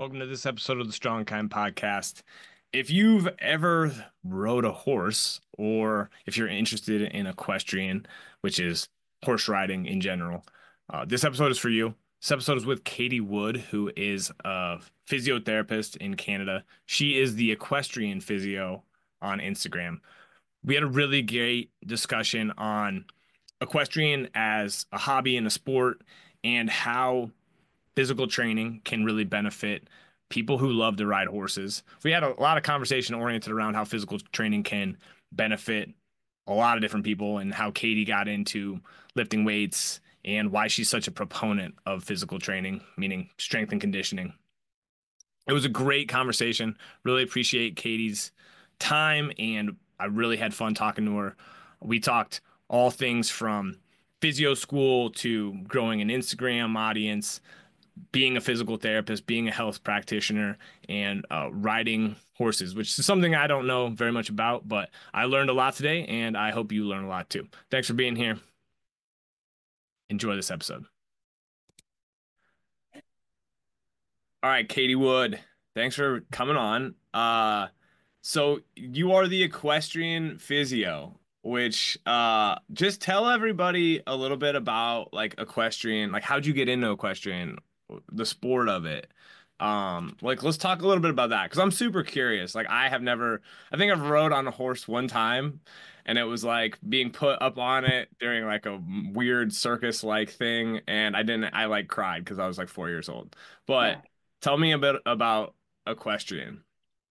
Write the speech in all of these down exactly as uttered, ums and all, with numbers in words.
Welcome to this episode of the Strong Kind Podcast. If you've ever rode a horse, or if you're interested in equestrian, which is horse riding in general, uh, this episode is for you. This episode is with Katie Wood, who is a physiotherapist in Canada. She is the equestrian physio on Instagram. We had a really great discussion on equestrian as a hobby and a sport, and how physical training can really benefit people who love to ride horses. We had a lot of conversation oriented around how physical training can benefit a lot of different people, and how Katie got into lifting weights and why she's such a proponent of physical training, meaning strength and conditioning. It was a great conversation. Really appreciate Katie's time, and I really had fun talking to her. We talked all things from physio school to growing an Instagram audience, being a physical therapist, being a health practitioner, and uh, riding horses, which is something I don't know very much about, but I learned a lot today, and I hope you learn a lot too. Thanks for being here. Enjoy this episode. All right, Katie Wood, thanks for coming on. Uh, so you are the equestrian physio, which uh, just tell everybody a little bit about like equestrian, like how'd you get into equestrian, the sport of it. Um, like let's talk a little bit about that because I'm super curious. Like I have never, I think I've rode on a horse one time, and it was like being put up on it during like a weird circus like thing, and I didn't, I like cried because I was like four years old. But Yeah. tell me a bit about equestrian.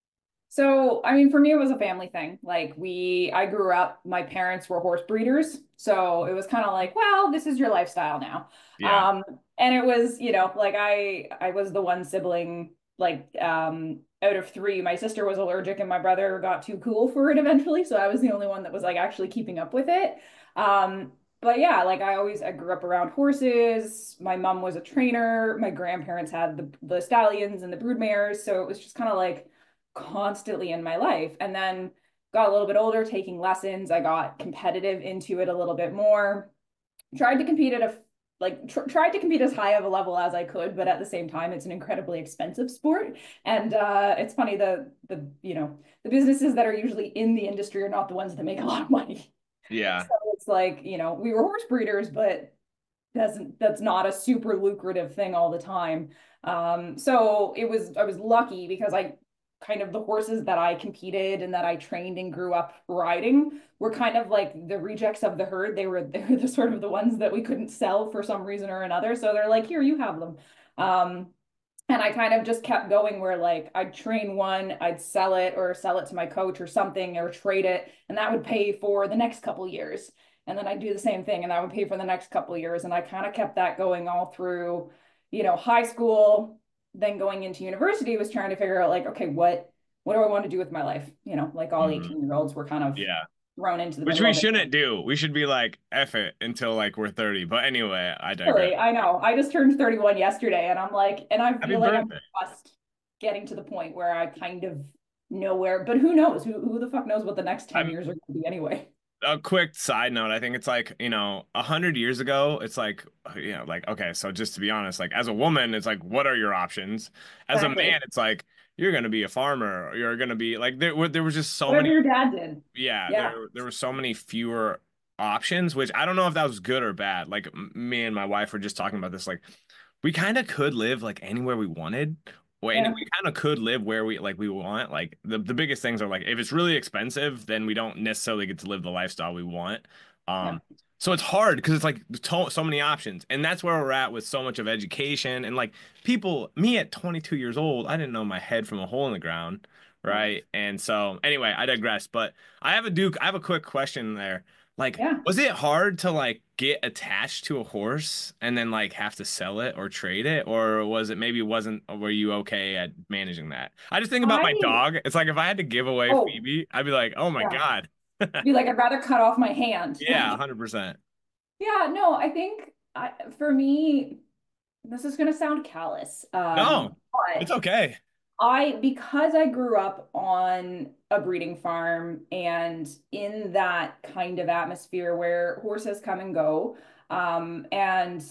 So, I mean, for me, it was a family thing. Like, we, I grew up, my parents were horse breeders. So it was kind of like, well, this is your lifestyle now. Yeah. Um, and it was, you know, like I, I was the one sibling, like, um, out of three. My sister was allergic and my brother got too cool for it eventually. So I was the only one that was like actually keeping up with it. Um, but yeah, like I always, I grew up around horses. My mom was a trainer. My grandparents had the, the stallions and the brood mares. So it was just kind of like, constantly in my life. And then got a little bit older, taking lessons. I got competitive into it a little bit more. Tried to compete at a like tr tried to compete as high of a level as I could, but at the same time, it's an incredibly expensive sport. And uh, it's funny the the you know the businesses that are usually in the industry are not the ones that make a lot of money. Yeah. So it's like, you know, we were horse breeders, but that's that's not a super lucrative thing all the time. Um, so it was I was lucky because I kind of the horses that I competed and that I trained and grew up riding were kind of like the rejects of the herd. They were they were the sort of the ones that we couldn't sell for some reason or another. So they're like, here, you have them. Um, and I kind of just kept going where like I'd train one, I'd sell it or sell it to my coach or something or trade it, and that would pay for the next couple years. And then I'd do the same thing and that would pay for the next couple years. And I kind of kept that going all through, you know, high school, then going into university was trying to figure out like, okay, what what do I want to do with my life? You know, like all Mhm. eighteen year olds were kind of Yeah. thrown into the Which middle we of it. shouldn't do. We should be like, F it until like we're thirty. But anyway, I digress. Really, I know. I just turned thirty-one yesterday and I'm like, and I Happy feel like I'm birthday. just getting to the point where I kind of know where, but who knows? Who, who the fuck knows what the next ten I'm years are going to be anyway? a quick side note. I think it's like, you know, a hundred years ago, it's like, you know, like, okay, so just to be honest, like as a woman, it's like, what are your options? As a man, Exactly. it's like, you're gonna be a farmer, or you're gonna be like there were there was just so Whatever many, your dad did. yeah, Yeah. there there were so many fewer options, which I don't know if that was good or bad. Like m- me and my wife were just talking about this, like we kind of could live like anywhere we wanted. Or any, Yeah. we kind of could live where we like we want. Like the, the biggest things are like if it's really expensive, then we don't necessarily get to live the lifestyle we want. Yeah. Um, so it's hard because it's like to so many options, and that's where we're at with so much of education and like people. Me at twenty-two years old, I didn't know my head from a hole in the ground, Yeah. right? And so anyway, I digress. But I have a Duke. I have a quick question there. Like, Yeah. was it hard to like get attached to a horse and then like have to sell it or trade it? Or was it maybe wasn't, were you okay at managing that? I just think about my I, dog. It's like if I had to give away oh, Phoebe, I'd be like, oh my yeah. God. Be like, I'd rather cut off my hand. Yeah, Like, one hundred percent. yeah, no, I think I, for me, this is going to sound callous. No, Um, it's but okay. I, because I grew up on a breeding farm and in that kind of atmosphere where horses come and go, um, and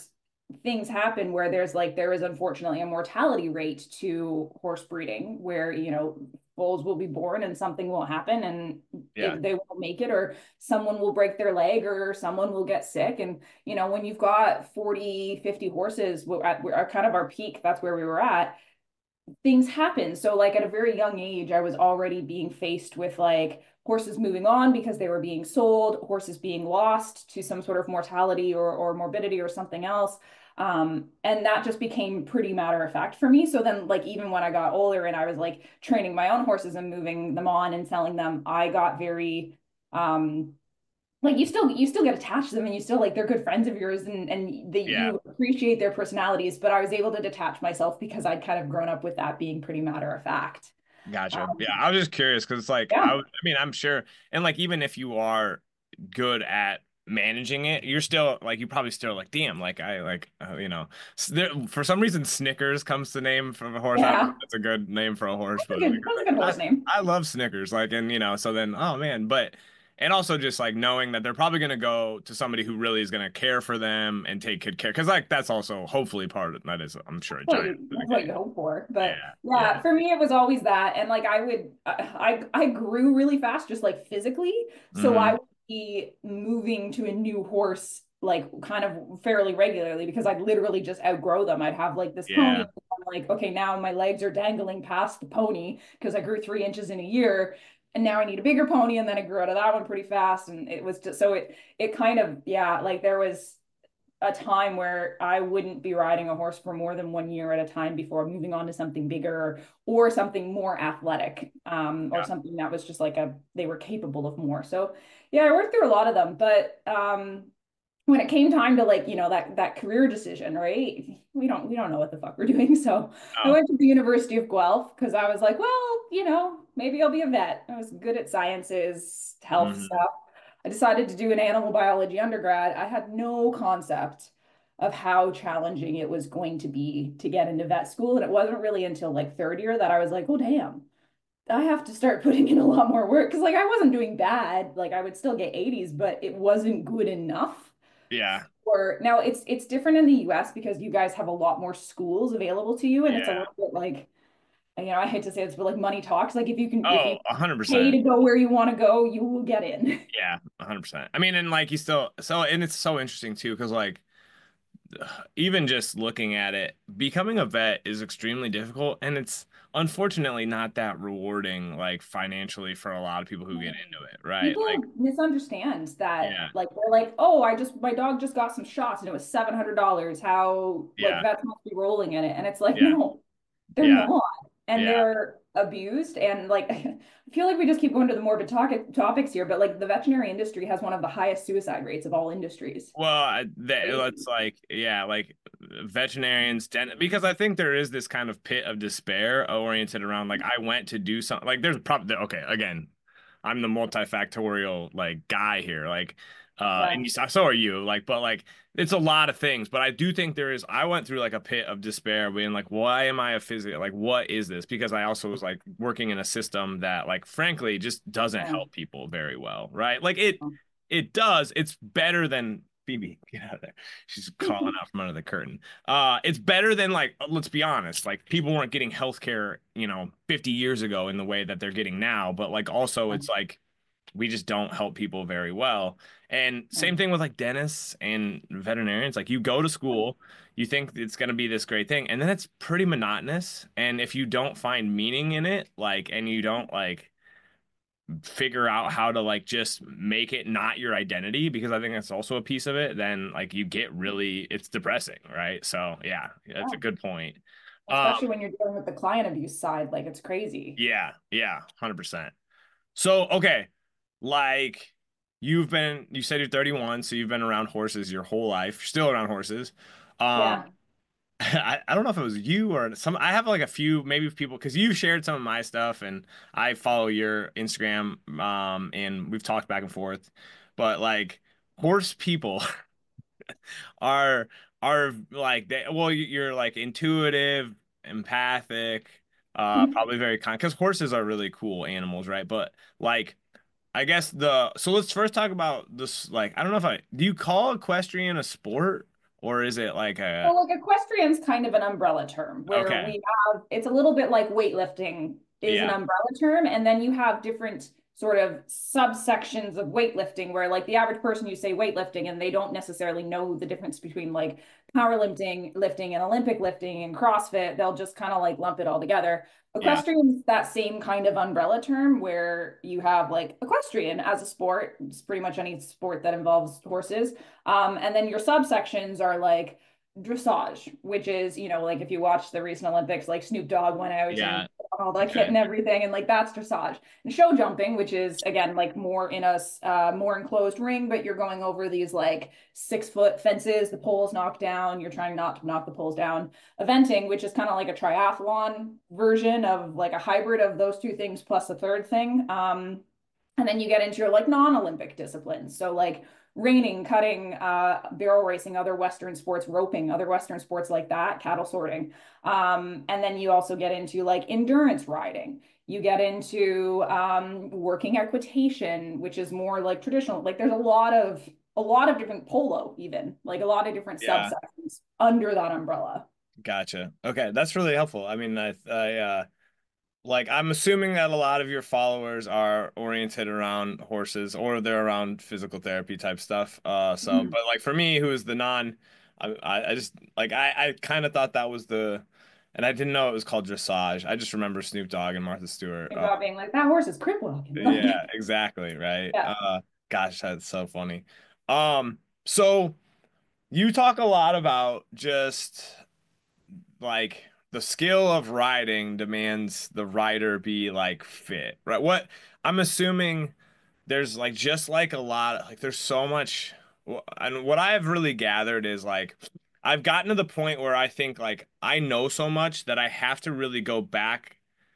things happen where there's like there is unfortunately a mortality rate to horse breeding where, you know, foals will be born and something will happen and Yeah. it, they won't make it, or someone will break their leg or someone will get sick. And you know, when you've got forty, fifty horses at, at kind of our peak, that's where we were at, things happen. So like at a very young age, I was already being faced with like horses moving on because they were being sold, horses being lost to some sort of mortality or, or morbidity or something else. Um, and that just became pretty matter of fact for me. So then like even when I got older and I was like training my own horses and moving them on and selling them, I got very um like you still you still get attached to them and you still like they're good friends of yours and and they, Yeah. you appreciate their personalities, but I was able to detach myself because I'd kind of grown up with that being pretty matter of fact. Gotcha. Um, Yeah, I was just curious because like yeah, I, would- I mean, I'm sure, and like even if you are good at managing it, you're still like you probably still like, damn, like I like uh, you know, s- there, for some reason Snickers comes to name from a horse. I don't know yeah, if that's a good name for a horse, that's a but good like, that's a like good I horse name. I love Snickers, like and you know, so then oh man, but and also just like knowing that they're probably gonna go to somebody who really is gonna care for them and take good care, because like that's also hopefully part of that is I'm sure a What giant you, of the that's what game. you hope for. But Yeah, yeah. yeah, for me it was always that. And like I would I I grew really fast just like physically. So I Hmm. would be moving to a new horse like kind of fairly regularly because I'd literally just outgrow them. I'd have like this pony. Yeah. I'm like, okay, now my legs are dangling past the pony because I grew three inches in a year. And now I need a bigger pony. And then I grew out of that one pretty fast. And it was just so it it kind of, yeah, like there was a time where I wouldn't be riding a horse for more than one year at a time before moving on to something bigger or something more athletic, um, or Yeah. something that was just like a they were capable of more. So yeah, I worked through a lot of them, but um, when it came time to like, you know, that that career decision, right? We don't we don't know what the fuck we're doing. So I Oh. went to the University of Guelph because I was like, well, you know, maybe I'll be a vet. I was good at sciences, health Hmm. stuff. I decided to do an animal biology undergrad. I had no concept of how challenging it was going to be to get into vet school. And it wasn't really until like third year that I was like, oh damn, I have to start putting in a lot more work. Cause like I wasn't doing bad. Like I would still get eighties, but it wasn't good enough. Yeah. Or now it's it's different in the U S because you guys have a lot more schools available to you, and it's a Yeah. little bit like, you know, I hate to say this, but like money talks. Like if you can if Oh, you a hundred pay percent. to go where you want to go, you will get in. Yeah, a hundred percent. I mean, and like you still so, and it's so interesting too, because like even just looking at it, becoming a vet is extremely difficult, and it's unfortunately not that rewarding, like financially for a lot of people who get into it, right? Like, People misunderstand that, yeah, like they're like, oh, I just my dog just got some shots and it was seven hundred dollars. How like yeah, vets must be rolling in it, and it's like, yeah, no, they're yeah, not, and yeah. they're abused. And like, I feel like we just keep going to the morbid topic topics here, but like the veterinary industry has one of the highest suicide rates of all industries. Well, I, that, Crazy. it's like, yeah, like veterinarians, dent because I think there is this kind of pit of despair oriented around like I went to do something. Like there's probably okay, again, I'm the multifactorial like guy here, like, uh, Yeah. and you, so are you, like, but like it's a lot of things. But I do think there is. I went through like a pit of despair, being like, why am I a physio? Like, what is this? Because I also was like working in a system that, like, frankly, just doesn't Yeah. help people very well, right? Like it. It does. It's better than Phoebe. Get out of there. She's calling out from under the curtain. Uh, it's better than like, let's be honest, like people weren't getting healthcare, you know, fifty years ago in the way that they're getting now. But like also it's like we just don't help people very well. And same thing with like dentists and veterinarians. Like you go to school, you think it's gonna be this great thing, and then it's pretty monotonous. And if you don't find meaning in it, like, and you don't like figure out how to like just make it not your identity, because I think that's also a piece of it, then like you get really it's depressing, right? So yeah, that's a Yeah. good point. Um Especially when you're dealing with the client abuse side, like it's crazy. yeah, yeah, one hundred percent. So okay, like you've been you said you're thirty-one, so you've been around horses your whole life. You're still around horses. Um Yeah. I, I don't know if it was you or some. I have like a few maybe people because you shared some of my stuff and I follow your Instagram, um and we've talked back and forth. But like horse people are are like they well you're like intuitive, empathic, uh probably very kind because horses are really cool animals, right? But like I guess the so let's first talk about this like I don't know if I do you call equestrian a sport or is it like So a like equestrian's kind of an umbrella term where okay? we have it's a little bit like weightlifting is an Yeah, umbrella term, and then you have different sort of subsections of weightlifting where like the average person you say weightlifting and they don't necessarily know the difference between like powerlifting lifting and Olympic lifting and CrossFit. They'll just kind of like lump it all together. yeah, Equestrian is that same kind of umbrella term where you have like equestrian as a sport. It's pretty much any sport that involves horses. Um, and then your subsections are like dressage, which is, you know, like if you watch the recent Olympics, like Snoop Dogg went out yeah. and all the kit Okay. and everything, and like that's dressage. And show jumping, which is again like more in a uh, more enclosed ring, but you're going over these like six foot fences, the poles knocked down, you're trying not to knock the poles down. Eventing, which is kind of like a triathlon version of like a hybrid of those two things plus a third thing. Um, and then you get into your like non-Olympic disciplines. So like reining, cutting, uh, barrel racing, other Western sports, roping, other Western sports like that, cattle sorting. Um, and then you also get into like endurance riding. You get into um, working equitation, which is more like traditional. Like there's a lot of a lot of different polo, even like a lot of different Yeah. subsections under that umbrella. Gotcha. Okay, that's really helpful. I mean, I, I, uh, like, I'm assuming that a lot of your followers are oriented around horses or they're around physical therapy type stuff. Uh, so, Mhm. but like for me, who is the non, I, I I just like I, I kind of thought that was the, and I didn't know it was called dressage. I just remember Snoop Dogg and Martha Stewart. Uh, About being like that horse is crip walking. yeah, exactly, right. Yeah. Uh, gosh, that's so funny. Um, so you talk a lot about just like the skill of riding demands the rider be like fit, right? What I'm assuming there's like just like a lot like there's so much and what I have really gathered is like I've gotten to the point where I think like I know so much that I have to really go back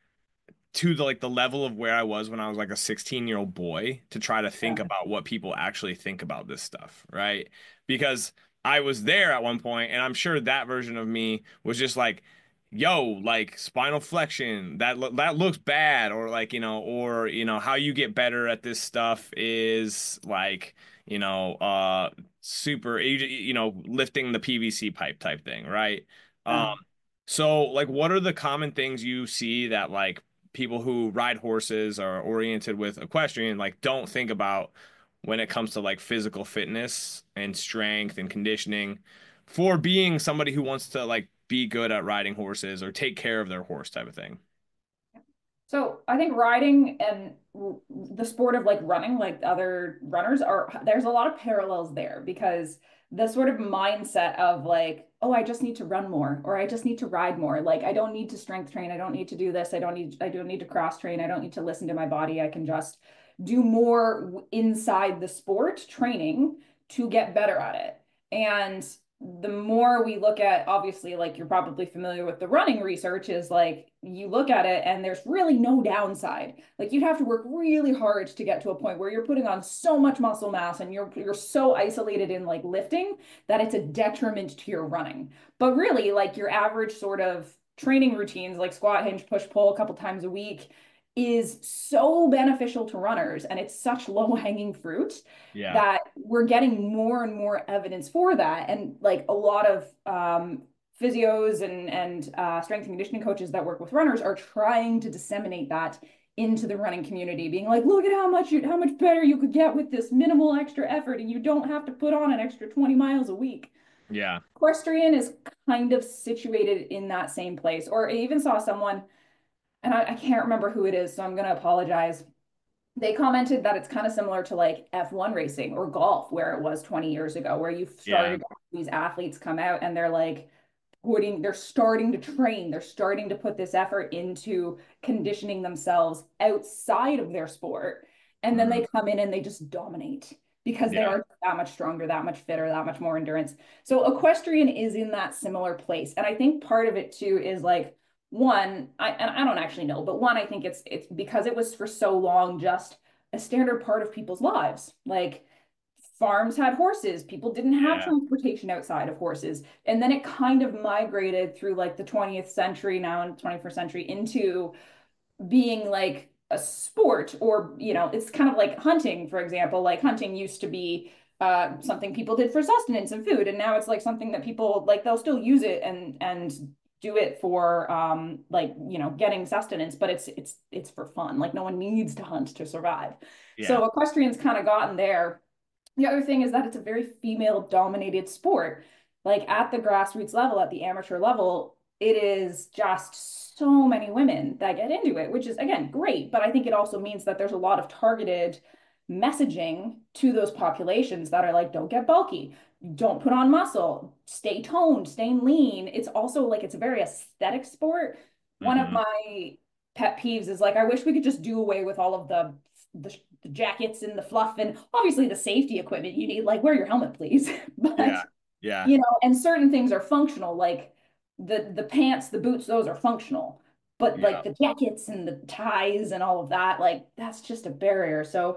to the like the level of where I was when I was like a sixteen year old boy to try to think Yeah. about what people actually think about this stuff, right? Because I was there at one point and I'm sure that version of me was just like, yo, like spinal flexion, that lo- that looks bad, or like, you know, or you know, how you get better at this stuff is like, you know, uh super you, you know, lifting the P V C pipe type thing, right? Um Yeah. so like what are the common things you see that like people who ride horses are oriented with equestrian like don't think about when it comes to like physical fitness and strength and conditioning for being somebody who wants to like be good at riding horses or take care of their horse type of thing. So I think riding and the sport of like running, like other runners are, there's a lot of parallels there because the sort of mindset of like, oh, I just need to run more or I just need to ride more. Like I don't need to strength train. I don't need to do this. I don't need, I don't need to cross train. I don't need to listen to my body. I can just do more inside the sport training to get better at it. And the more we look at, obviously, like you're probably familiar with the running research, is like you look at it and there's really no downside. Like you'd have to work really hard to get to a point where you're putting on so much muscle mass and you're you're so isolated in like lifting that it's a detriment to your running. But really, like your average sort of training routines, like squat, hinge, push, pull a couple times a week, is so beneficial to runners and it's such low hanging fruit Yeah. that we're getting more and more evidence for that. And like a lot of um, physios and, and uh, strength and conditioning coaches that work with runners are trying to disseminate that into the running community, being like, look at how much you, how much better you could get with this minimal extra effort, and you don't have to put on an extra twenty miles a week. Yeah. Equestrian is kind of situated in that same place. Or I even saw someone, and I, I can't remember who it is, so I'm going to apologize. They commented that it's kind of similar to like F one racing or golf, where it was twenty years ago, where you've Yeah. started these athletes come out and they're like putting, they're starting to train, they're starting to put this effort into conditioning themselves outside of their sport. And then Mhm. they come in and they just dominate because they Yeah. are that much stronger, that much fitter, that much more endurance. So equestrian is in that similar place. And I think part of it too is like, one, I and I don't actually know, but one, I think it's it's because it was for so long just a standard part of people's lives. Like farms had horses, people didn't have Yeah. transportation outside of horses. And then it kind of migrated through like the twentieth century, now in the twenty-first century, into being like a sport, or you know, it's kind of like hunting, for example. Like hunting used to be uh, something people did for sustenance and food, and now it's like something that people like they'll still use it and and do it for um like you know getting sustenance, but it's it's it's for fun. Like no one needs to hunt to survive. Yeah. So equestrian's kind of gotten there. The other thing is that it's a very female dominated sport. Like at the grassroots level, at the amateur level, it is just so many women that get into it, which is again great. But I think it also means that there's a lot of targeted messaging to those populations that are like, don't get bulky, don't put on muscle, stay toned, stay lean. It's also like it's a very aesthetic sport. One of Hmm. my pet peeves is like, I wish we could just do away with all of the the, the jackets and the fluff and obviously the safety equipment you need. Like, wear your helmet, please. Yeah. But Yeah. you know, and certain things are functional, like the the pants, the boots, those are functional. But Yeah. like the jackets and the ties and all of that, like that's just a barrier. So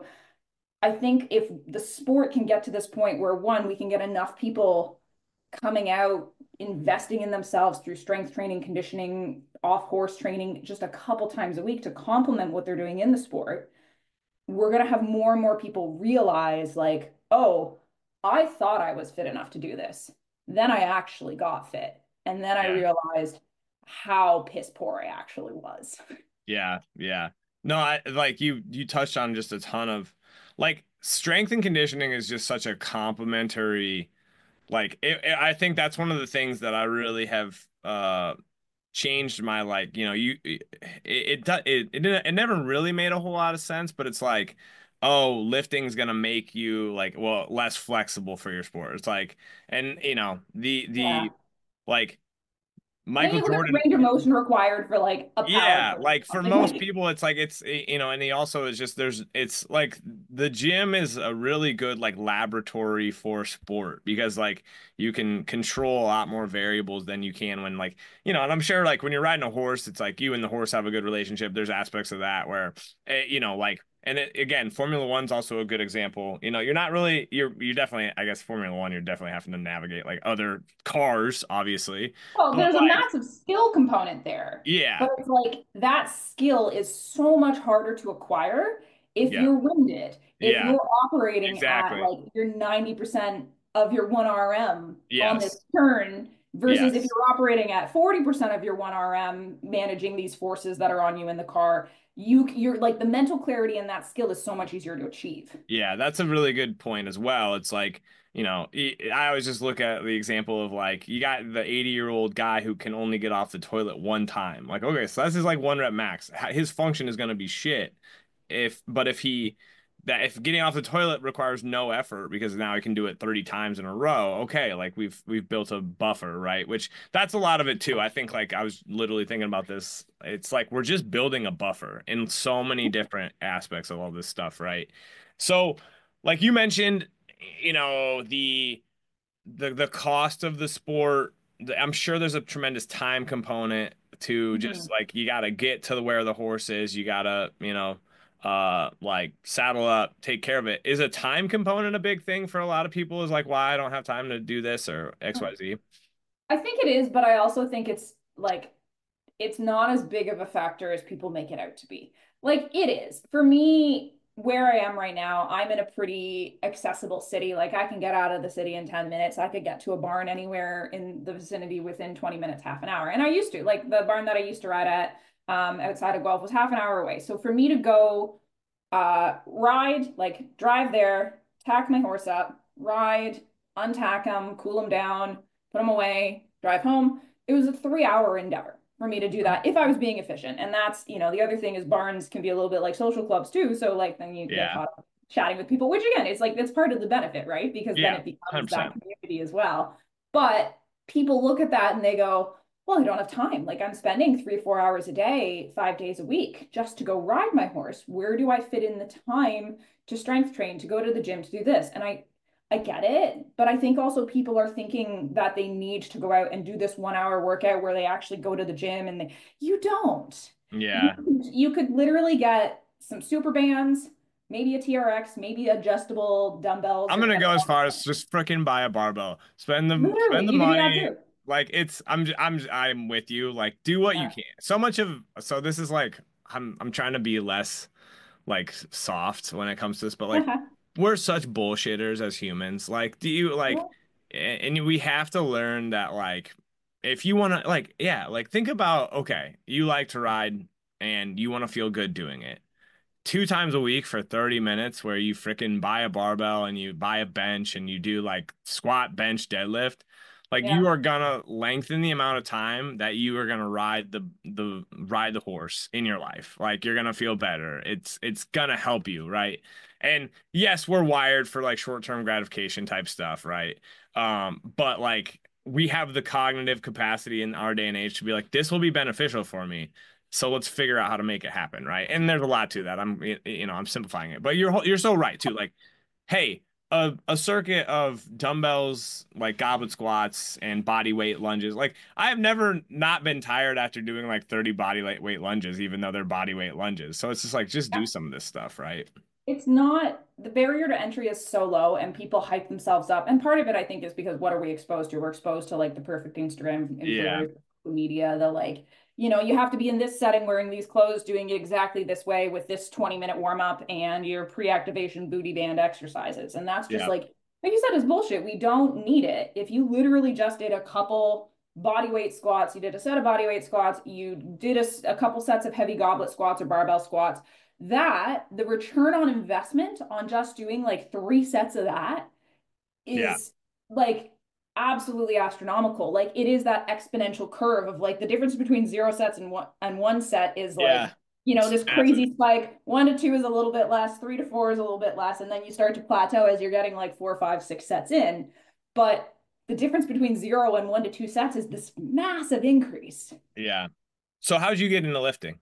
I think if the sport can get to this point where one, we can get enough people coming out, investing in themselves through strength training, conditioning, off horse training, just a couple times a week to complement what they're doing in the sport, we're going to have more and more people realize, like, oh, I thought I was fit enough to do this. Then I actually got fit. And then I Yeah. realized how piss poor I actually was. Yeah. Yeah. No, I like you you touched on just a ton of like strength and conditioning is just such a complementary like it, it- I think that's one of the things that I really have uh changed my like, you know, you it it do- it, it, didn't, it never really made a whole lot of sense, but it's like, oh, lifting's gonna make you like, well, less flexible for your sport. It's like, and you know, the Yeah. the like And Michael you look at the Jordan. range of motion required for like a power Yeah, person like or for something most like, people, it's like it's eh, you know, and he also is just there's it's like the gym is a really good like laboratory for sport because like you can control a lot more variables than you can when like you know, and I'm sure like when you're riding a horse, it's like you and the horse have a good relationship. There's aspects of that where eh, you know, like and it, again, Formula One's also a good example. You know, you're not really you're you definitely I guess Formula One, you're definitely having to navigate like other cars, obviously, well, but there's a like massive skill component there. yeah, But it's like that skill is so much harder to acquire if yeah, you're winded, if yeah. you're operating at Exactly. like your ninety percent of your one R M on this Yes. turn versus if Yes. you're operating at forty percent of your one R M managing these forces that are on you in the car. You you're like the mental clarity and that skill is so much easier to achieve. Yeah, that's a really good point as well. It's like, you know, I always just look at the example of like you got the eighty year old guy who can only get off the toilet one time. Like, okay, so that's his like one rep max. His function is going to be shit. If, but if he, that if getting off the toilet requires no effort because now he can do it thirty times in a row, okay, like we've we've built a buffer, right? Which that's a lot of it too. I think like I was literally thinking about this. It's like we're just building a buffer in so many different aspects of all this stuff, right? So, like you mentioned, you know, the the the cost of the sport, the, I'm sure there's a tremendous time component to just Mhm. like you got to get to the where the horse is, you got to, you know, uh like saddle up, take care of it. Is a time component a big thing for a lot of people is like why I don't have time to do this or X Y Z? I think it is, but I also think it's like it's not as big of a factor as people make it out to be. Like it is. For me, where I am right now, I'm in a pretty accessible city. Like I can get out of the city in ten minutes. I could get to a barn anywhere in the vicinity within twenty minutes, half an hour. And I used to, like the barn that I used to ride at um, outside of Guelph was half an hour away. So for me to go uh, ride, like drive there, tack my horse up, ride, untack him, cool him down, put him away, drive home. It was a three hour endeavor for me to do Um, that if I was being efficient. And that's, you know, the other thing is barns can be a little bit like social clubs too. So like then you get Yeah. caught up chatting with people, which again, it's like that's part of the benefit, right? Because then Yeah. it becomes that one hundred percent. community as well. But people look at that and they go, well, I don't have time. Like I'm spending three, four hours a day, five days a week just to go ride my horse. Where do I fit in the time to strength train, to go to the gym, to do this? And I, I get it, but I think also people are thinking that they need to go out and do this one hour workout where they actually go to the gym and they, you don't. You, Yeah. you could literally get some super bands, maybe a T R X, maybe adjustable dumbbells I'm or gonna go as far as kettlebells. just freaking buy a barbell. Spend the spend Literally, the you could do that money. too. Like it's I'm j- I'm j- I'm with you. Like do what you Yeah. can. So much of so this is like I'm I'm trying to be less like soft when it comes to this, but like we're such bullshitters as humans. Like, do you like, Yeah. and we have to learn that, like, if you want to, like, yeah, like, think about, okay, you like to ride and you want to feel good doing it. Two times a week for thirty minutes where you freaking buy a barbell and you buy a bench and you do like squat, bench, deadlift, like you Yeah. are gonna lengthen the amount of time that you are gonna ride the the ride the horse in your life. Like you're gonna feel better. It's it's gonna help you, right? And yes, we're wired for like short-term gratification type stuff, right? Um, but like we have the cognitive capacity in our day and age to be like, this will be beneficial for me. So let's figure out how to make it happen, right? And there's a lot to that. I'm, you know, I'm simplifying it, but you're you're so right too. Like, hey, a a circuit of dumbbells, like goblet squats and body weight lunges. Like, I have never not been tired after doing like thirty body weight lunges, even though they're body weight lunges. So it's just like, just do some of this stuff, right? It's not, the barrier to entry is so low and people hype themselves up. And part of it, I think, is because what are we exposed to? We're exposed to like the perfect Instagram Yeah, influencers, media, the like, you know, you have to be in this setting wearing these clothes, doing it exactly this way with this twenty minute warm up and your pre activation booty band exercises. And that's just yeah, like, like you said, is bullshit. We don't need it. If you literally just did a couple body weight squats, you did a set of body weight squats, you did a, a couple sets of heavy goblet squats or barbell squats, that the return on investment on just doing like three sets of that yeah, is like absolutely astronomical. Like it is that exponential curve of like the difference between zero sets and one and one set is yeah. like, you know, It's this massive. crazy spike. One to two is a little bit less, three to four is a little bit less, and then you start to plateau as you're getting like four, five, six sets in. But the difference between zero and one to two sets is this massive increase. Yeah. So how'd you get into lifting?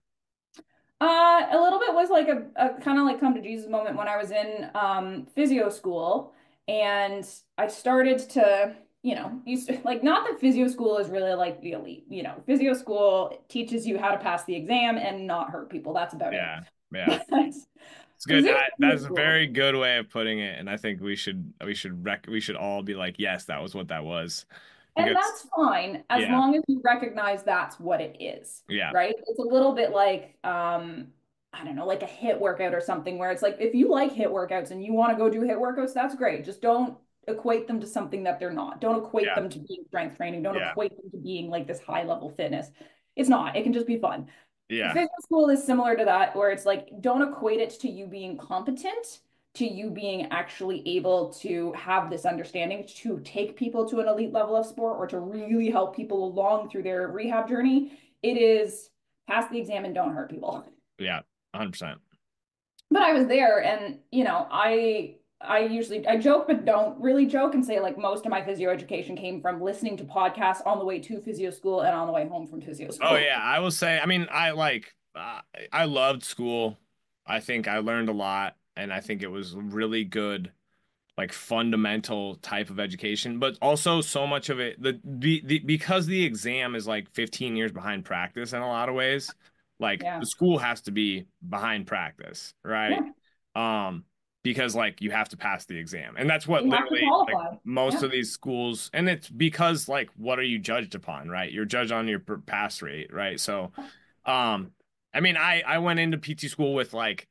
Uh, a little bit was like a, a kind of like come to Jesus moment when I was in um, physio school, and I started to, you know, used to, like not that physio school is really like the elite, you know, physio school teaches you how to pass the exam and not hurt people. That's about it. Yeah, yeah. It's good. Physio I, school that's is a cool. very good way of putting it, and I think we should we should rec we should all be like, yes, that was what that was, And because that's fine as yeah, long as you recognize that's what it is, yeah, right? It's a little bit like, um, I don't know, like a hit workout or something where it's like, if you like hit workouts and you want to go do hit workouts, that's great. Just don't equate them to something that they're not. Don't equate yeah, them to being strength training. Don't yeah, equate them to being like this high level fitness. It's not. It can just be fun. yeah, Physical school is similar to that, where it's like, don't equate it to you being competent, to you being actually able to have this understanding to take people to an elite level of sport or to really help people along through their rehab journey. It is pass the exam and don't hurt people. yeah, one hundred percent. But I was there and, you know, I I usually I joke but don't really joke and say like most of my physio education came from listening to podcasts on the way to physio school and on the way home from physio Oh school. yeah, I will say. I mean, I like uh, I loved school. I think I learned a lot, and I think it was really good, like fundamental type of education, but also so much of it the, the, the because the exam is like fifteen years behind practice in a lot of ways, like the Yeah. school has to be behind practice, right? Yeah. Um, because like you have to pass the exam. And that's what You have to literally like qualify. most Yeah. of these schools, and it's because like what are you judged upon, right? You're judged on your per- pass rate, right? So, um, I mean, I I went into P T school with like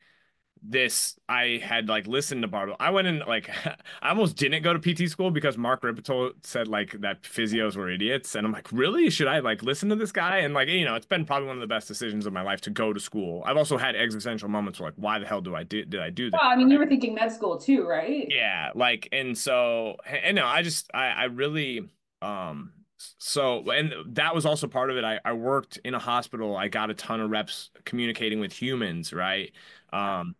this I had like listened to barbell. I went in like I almost didn't go to P T school because Mark Ripito said like that physios were idiots, and I'm like, really? Should I like listen to this guy? And like you know, it's been probably one of the best decisions of my life to go to school. I've also had existential moments where like, why the hell do I do did I do Well, this? I mean, you Right? were thinking med school too, right? Yeah, like and so and no, I just I I really um so and that was also part of it. I I worked in a hospital. I got a ton of reps communicating with humans, right? Yeah. Um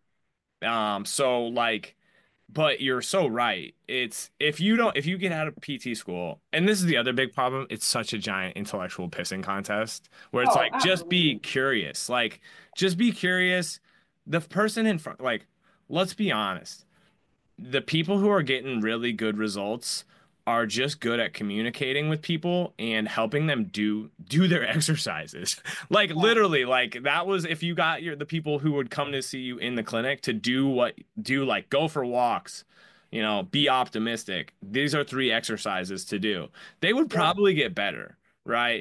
um, so like, but you're so right. It's if you don't, if you get out of P T school, and this is the other big problem, it's such a giant intellectual pissing contest where it's Oh, like, just be absolutely. curious. Like, just be curious. The person in front, like, let's be honest, the people who are getting really good results are just good at communicating with people and helping them do do their exercises. Like Yeah. literally, like that was if you got your the people who would come to see you in the clinic to do what do like go for walks, you know, be optimistic. These are three exercises to do. They would Yeah. probably get better, right?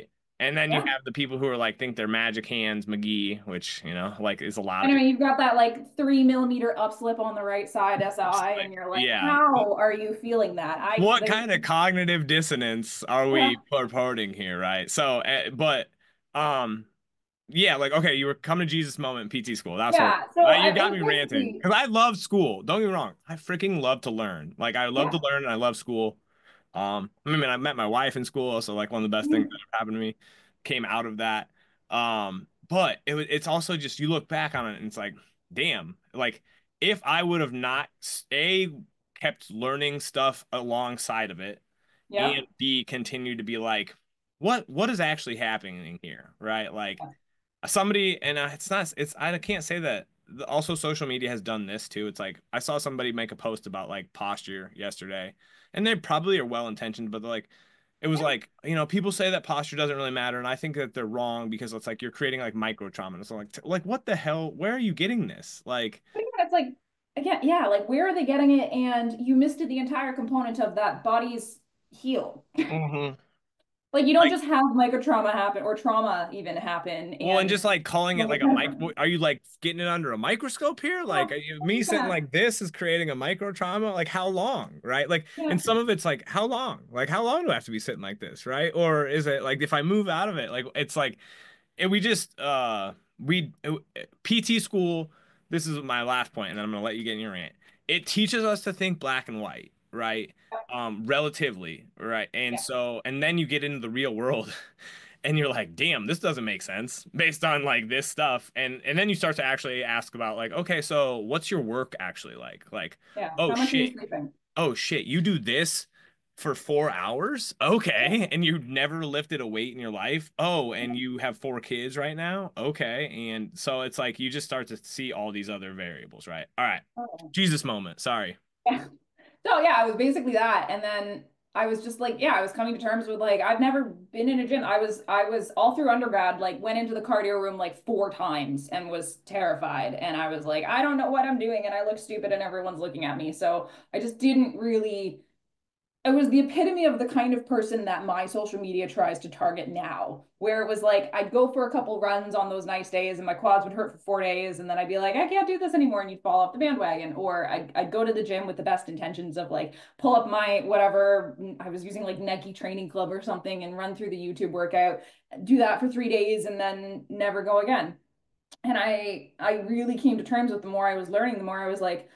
And then you Yeah. have the people who are like think they're magic hands McGee, which, you know, like is a lot of Anyway, people. you've got that like three millimeter upslip on the right side S I, Like, and you're like, yeah. how are you feeling that? I What there's kind of cognitive dissonance are we purporting here, right? So, uh, but, um, yeah, like okay, you were coming to Jesus moment in P T school. That's what yeah. So uh, I, you it got was me ranting basically, because I love school. Don't get me wrong, I freaking love to learn. Like I love to yeah. learn and I love school. Um, I mean, I met my wife in school, so like one of the best things that ever happened to me came out of that. Um, but it was it's also just you look back on it and it's like, damn, like if I would have not a kept learning stuff alongside of it Yeah. and B continued to be like, what what is actually happening here, right? Like somebody and uh, it's not it's I can't say that the- also social media has done this too. It's like I saw somebody make a post about like posture yesterday and they probably are well intentioned but they're like it was Yeah. like you know people say that posture doesn't really matter and I think that they're wrong because it's like you're creating like micro trauma and so like t- like what the hell, where are you getting this like But again, it's like, again, yeah, like where are they getting it? And you missed it the entire component of that body's heal. Mhm. Like you don't just have micro trauma happen or trauma even happen Well, and and just like calling it you'll like get a better mic, from it. are you like getting it under a microscope here? Like, are Well, you, me sitting yeah, like this is creating a micro trauma? Like, how long, right? Like, yeah, and some of it's like, how long? Like, how long do I have to be sitting like this, right? Or is it like if I move out of it, like it's like, and we just uh we P T school. This is my last point, and then I'm gonna let you get in your rant. It teaches us to think black and white, right? Um, relatively, right? And yeah, so, and then you get into the real world. And you're like, damn, this doesn't make sense based on like this stuff. And and then you start to actually ask about like, okay, so what's your work actually like? Like, yeah. oh How much are you shit, sleeping? oh shit, you do this for four hours? Okay. And you never lifted a weight in your life? Oh, and you have four kids right now? Okay. And so it's like you just start to see all these other variables, right? All right. Oh, Jesus moment. Sorry. yeah. So yeah, it was basically that. And then I was just like, yeah, I was coming to terms with like I've never been in a gym. I was I was all through undergrad, like went into the cardio room like four times and was terrified. And I was like, I don't know what I'm doing and I look stupid and everyone's looking at me. So I just didn't really it was the epitome of the kind of person that my social media tries to target now, where it was like I'd go for a couple runs on those nice days and my quads would hurt for four days. And then I'd be like, I can't do this anymore. And you'd fall off the bandwagon. Or I'd, I'd go to the gym with the best intentions of like pull up my whatever. I was using like Nike Training Club or something and run through the YouTube workout, do that for three days and then never go again. And I, I really came to terms with the more I was learning, the more I was like,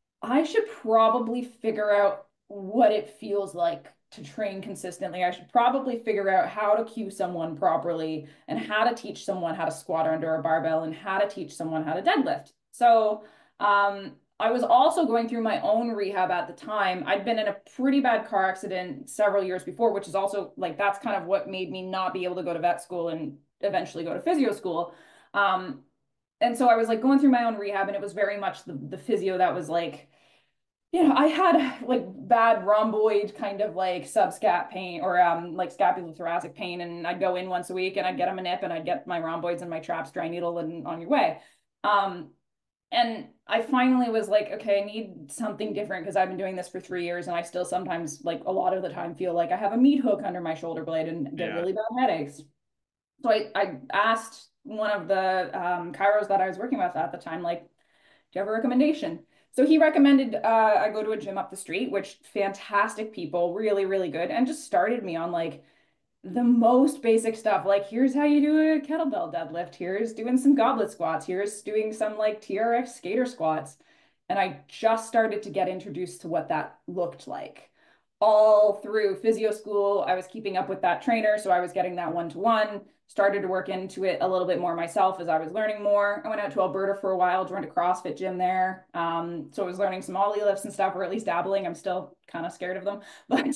I should probably figure out what it feels like to train consistently. I should probably figure out how to cue someone properly and how to teach someone how to squat under a barbell and how to teach someone how to deadlift. So, um, I was also going through my own rehab at the time. I'd been in a pretty bad car accident several years before, which is also like that's kind of what made me not be able to go to vet school and eventually go to physio school. Um, and so I was like going through my own rehab, and it was very much the, the physio that was like, you know, I had like bad rhomboid kind of like subscat pain or um like scapulothoracic pain, and I'd go in once a week and I'd get them a nip and I'd get my rhomboids and my traps dry needle and on your way. Um, and I finally was like, okay, I need something different because I've been doing this for three years and I still sometimes like a lot of the time feel like I have a meat hook under my shoulder blade and get Yeah. really bad headaches. So I, I asked one of the um, chiros that I was working with at the time, like, do you have a recommendation? So he recommended uh, I go to a gym up the street, which fantastic people, really, really good, and just started me on like the most basic stuff. Like, here's how you do a kettlebell deadlift. Here's doing some goblet squats. Here's doing some like T R X skater squats. And I just started to get introduced to what that looked like. All through physio school, I was keeping up with that trainer. So I was getting that one to one, started to work into it a little bit more myself as I was learning more. I went out to Alberta for a while, joined a CrossFit gym there. Um, so I was learning some ollie lifts and stuff, or at least dabbling. I'm still kind of scared of them, but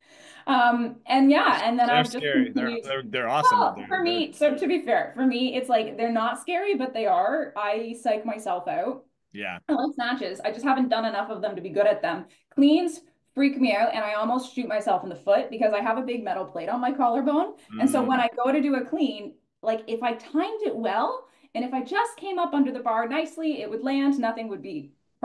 um, and yeah, and then They're I've just scary. They're continued. they're they're awesome, but Well, they're for they're me, so to be fair, for me, it's like they're not scary, but they are. I psych myself out. yeah. I like snatches. I just haven't done enough of them to be good at them. Cleans freak me out, and I almost shoot myself in the foot because I have a big metal plate on my collarbone. And so when Mm, I go to do a clean, like if I timed it well, and if I just came up under the bar nicely, it would land, nothing would be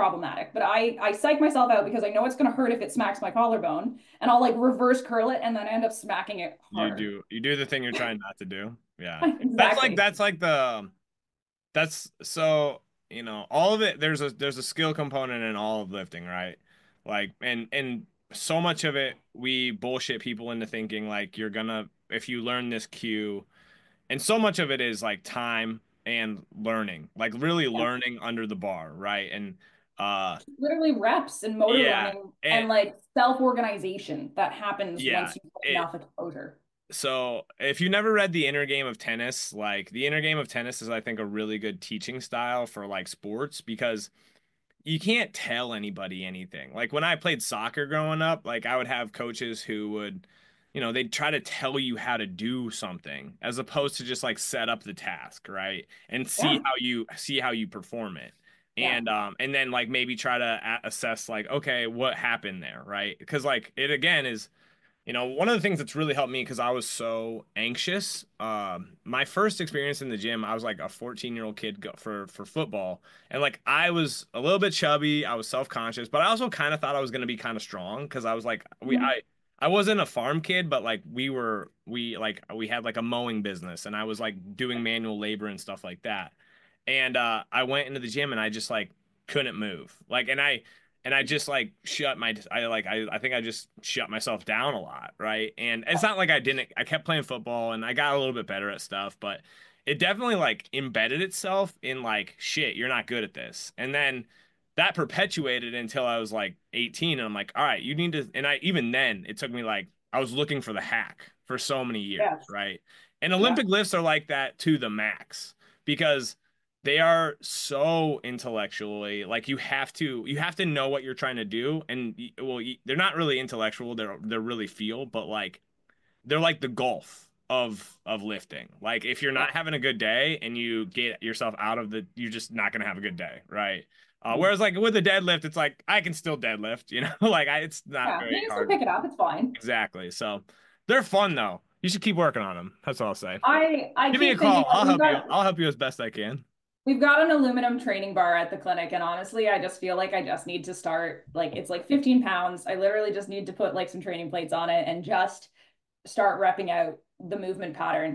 problematic. But I I psych myself out because I know it's going to hurt if it smacks my collarbone, and I'll like reverse curl it and then end up smacking it You harder. do you do the thing you're trying not to do. Yeah. That's like Exactly. that's like the that's so, you know, all of it there's a there's a skill component in all of lifting, right? Like and and so much of it we bullshit people into thinking like you're gonna if you learn this cue and so much of it is like time and learning, like really Yeah. learning under the bar, right? And uh Literally reps and motor yeah, learning and and like self-organization that happens yeah, once you get it enough exposure. so if you never read The Inner Game of Tennis, like The Inner Game of Tennis is I think a really good teaching style for like sports because you can't tell anybody anything. Like when I played soccer growing up, like I would have coaches who would, you know, they'd try to tell you how to do something as opposed to just like set up the task, right? And see Yeah. how you see how you perform it. Yeah. And um and then like maybe try to a- assess like okay, what happened there, right? Because like it again is you know, one of the things that's really helped me because I was so anxious. Um, my first experience in the gym, I was like a fourteen year old kid go for for football, and like I was a little bit chubby. I was self conscious, but I also kind of thought I was gonna be kind of strong because I was like we Mhm. I I wasn't a farm kid, but like we were we like we had like a mowing business, and I was like doing manual labor and stuff like that. And uh, I went into the gym and I just like couldn't move, like, and I and I just like shut my I like I I think I just shut myself down a lot, right? And it's not like I didn't I kept playing football and I got a little bit better at stuff, but it definitely like embedded itself in like shit, you're not good at this. And then that perpetuated until I was like eighteen and I'm like, all right, you need to and I even then it took me like I was looking for the hack for so many years, Yes. right? And Yeah. Olympic lifts are like that to the max because they are so intellectually like you have to you have to know what you're trying to do and well they're not really intellectual they're they're really feel but like they're like the golf of of lifting like if you're Yeah. not having a good day and you get yourself out of the you're just not gonna have a good day right uh, Mhm. whereas like with a deadlift it's like I can still deadlift you know like I, it's not Yeah. You very can still hard pick it up. It's fine. exactly so they're fun though you should keep working on them that's all I'll say I I give me a keep thinking call like I'll we've help you got I'll help you as best I can we've got an aluminum training bar at the clinic, and honestly, I just feel like I just need to start like it's like fifteen pounds. I literally just need to put like some training plates on it and just start repping out the movement pattern.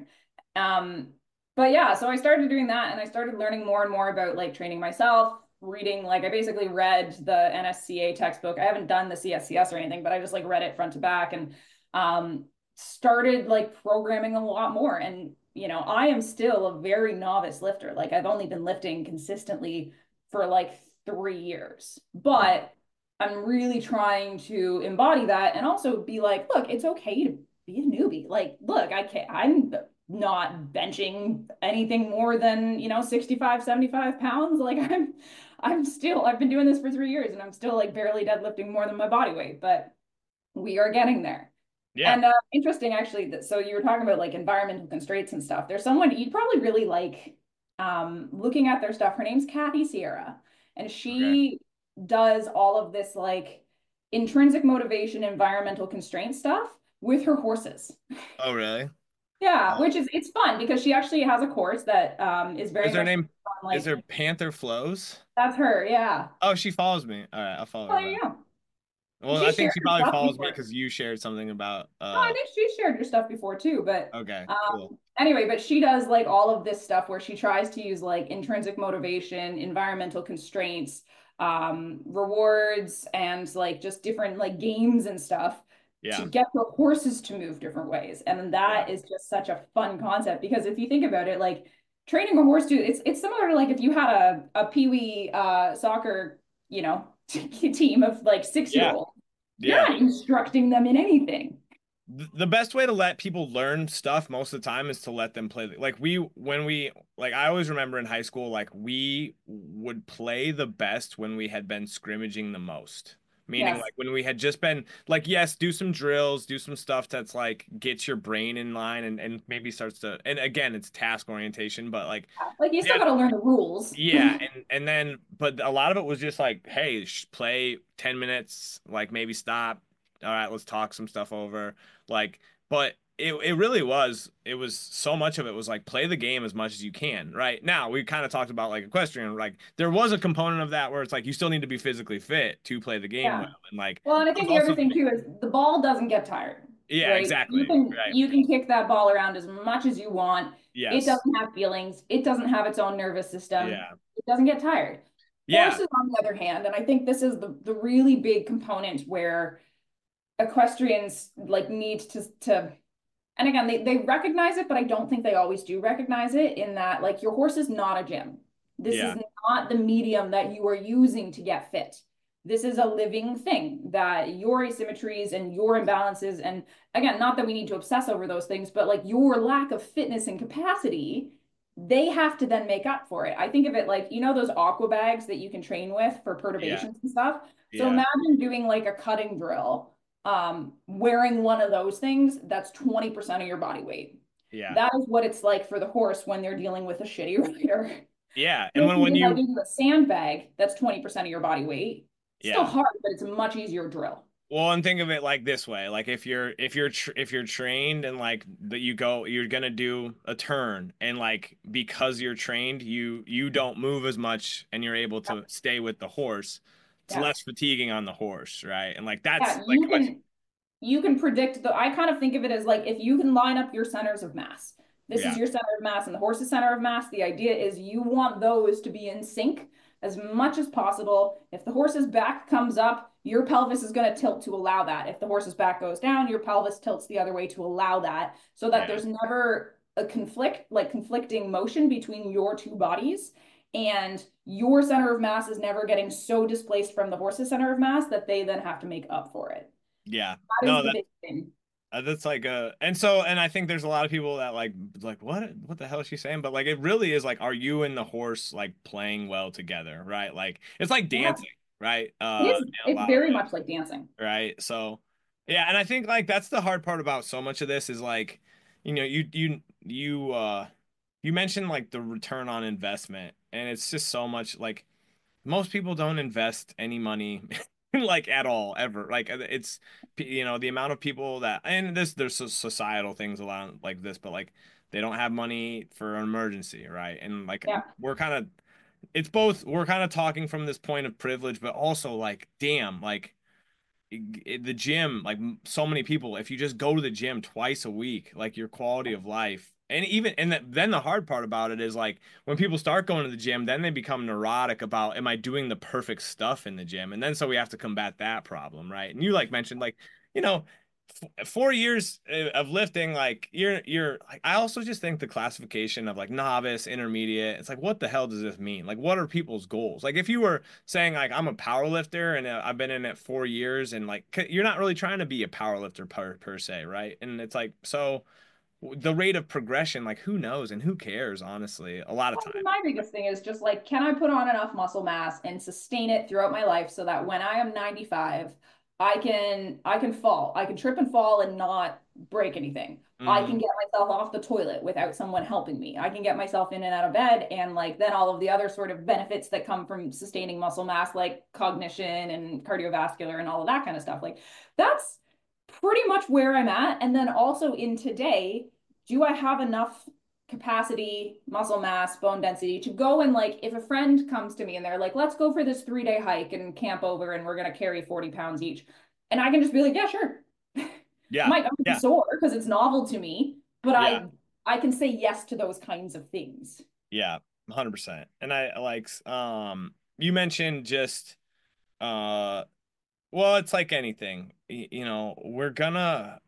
Um, but yeah, so I started doing that and I started learning more and more about like training myself, reading like I basically read the N S C A textbook. I haven't done the C S C S or anything, but I just like read it front to back and um started like programming a lot more. And you know, I am still a very novice lifter. Like I've only been lifting consistently for like three years. But I'm really trying to embody that and also be like, look, it's okay to be a newbie. Like, look, I can't, I'm not benching anything more than, you know, sixty-five, seventy-five pounds. Like I'm, I'm still, I've been doing this for three years and I'm still like barely deadlifting more than my body weight, but we are getting there. yeah And uh, interesting, actually, that so you were talking about like environmental constraints and stuff. There's someone you'd probably really like um, looking at their stuff. Her name's Kathy Sierra, and okay she does all of this like intrinsic motivation, environmental constraint stuff with her horses. oh really Yeah, which is it's fun because she actually has a course that um, is Is very her much name on is like there Panther Flows? that's her. Yeah. Oh, she follows me. All right, I'll follow Well, her there you back. go. Well, She I think shared she her probably stuff follows me before. because you shared something about No, I uh think she shared your stuff before too, but okay, cool. um, anyway, but she does like all of this stuff where she tries to use like intrinsic motivation, environmental constraints, um, rewards, and like just different like games and stuff to Yeah. get the horses to move different ways. And Yeah. that is just such a fun concept because if you think about it, like training a horse to it's it's similar to like if you had a a peewee uh soccer, you know, team of like six year Yeah. olds, you're Yeah. not instructing them in anything. Th- The best way to let people learn stuff most of the time is to let them play. Like we when we like I always remember in high school like we would play the best when we had been scrimmaging the most. Meaning Yes. like when we had just been like yes, do some drills, do some stuff that's like gets your brain in line and and maybe starts to and again it's task orientation, but like Like you still yeah, got to learn the rules. yeah, and and then but a lot of it was just like, hey, sh play ten minutes, like maybe stop. All right, let's talk some stuff over. Like, but it, it really was. It was so much of it was like play the game as much as you can. Right now, we kind of talked about like equestrian. Like there was a component of that where it's like you still need to be physically fit to play the game well, Yeah. and like Well, and I there think was the other also thing too is the ball doesn't get tired, yeah, right? You exactly. can Right. you can kick that ball around as much as you want. It Yes. doesn't have feelings. It doesn't have its own nervous system. Yeah. It doesn't get tired. Yeah. Horses, on the other hand, and I think this is the the really big component where equestrians like need to to and again they, they recognize it, but I don't think they always do recognize it in that like your horse is not a gym. This is Yeah. not the medium that you are using to get fit. This is a living thing that your asymmetries and your imbalances, and again, not that we need to obsess over those things, but like your lack of fitness and capacity, they have to then make up for it. I think of it like, you know, those aqua bags that you can train with for Yeah. perturbations and stuff. So Yeah. imagine doing like a cutting drill, um, wearing one of those things, that's twenty percent of your body weight. Yeah. That is what it's like for the horse when they're dealing with a shitty rider. Yeah. And If when when I you give you a sandbag, that's twenty percent of your body weight. Still yeah. hard, but it's a much easier drill. Well, and think of it like this way. Like if you're if you're tr if you're trained and like that you go you're gonna do a turn and like because you're trained, you you don't move as much and you're able Yeah. to stay with the horse. It's Yeah. less fatiguing on the horse, right? And like that's Yeah, like you can you can predict the I kind of think of it as like if you can line up your centers of mass. This is yeah, your center of mass and the horse's center of mass. The idea is you want those to be in sync as much as possible. If the horse's back comes up, your pelvis is going to tilt to allow that. If the horse's back goes down, your pelvis tilts the other way to allow that so that yeah, there's never a conflict, like conflicting motion between your two bodies. And your center of mass is never getting so displaced from the horse's center of mass that they then have to make up for it. yeah. That is No, the that big thing. Uh, that's like a, and so, and I think there's a lot of people that like, like, what, what the hell is she saying? But like, it really is like, are you and the horse like playing well together, right? Like, it's like Yeah, dancing, right? it Uh, is. in a It's lot of very ways, much like dancing. right? So, yeah, and I think like that's the hard part about so much of this is like, you know, you you you uh, you mentioned like the return on investment, and it's just so much like most people don't invest any money like at all ever like uh, it's you know the amount of people that and this there's societal things around like this but like they don't have money for an emergency right and like Yeah. we're kind of it's both we're kind of talking from this point of privilege but also like damn like it- the gym, like so many people, if you just go to the gym twice a week, like your quality of life, and even and that, then the hard part about it is like when people start going to the gym, then they become neurotic about, am I doing the perfect stuff in the gym? And then so we have to combat that problem, right? And you like mentioned like, you know, f- four years uh, of lifting, like you're you're like I also just think the classification of like novice, intermediate, it's like what the hell does this mean? Like what are people's goals? Like if you were saying like I'm a power lifter and uh, I've been in it four years and like c- you're not really trying to be a power lifter per, per se, right? And it's like so the rate of progression, like who knows and who cares, honestly, a lot of time. My biggest thing is just like, can I put on enough muscle mass and sustain it throughout my life so that when I am ninety-five, I can I can fall. I can trip and fall and not break anything. I can Hmm. get myself off the toilet without someone helping me. I can get myself in and out of bed and like then all of the other sort of benefits that come from sustaining muscle mass like cognition and cardiovascular and all of that kind of stuff. Like that's pretty much where I'm at. And then also in today, do I have enough capacity, muscle mass, bone density to go and like if a friend comes to me and they're like, let's go for this three day hike and camp over and we're gonna carry forty pounds each. And I can just be like, yeah, sure. Yeah, Might be yeah, sore because it's novel to me, but yeah, I I can say yes to those kinds of things. yeah, one hundred percent. And I like um you mentioned just uh well, it's like anything. Y- You know, we're gonna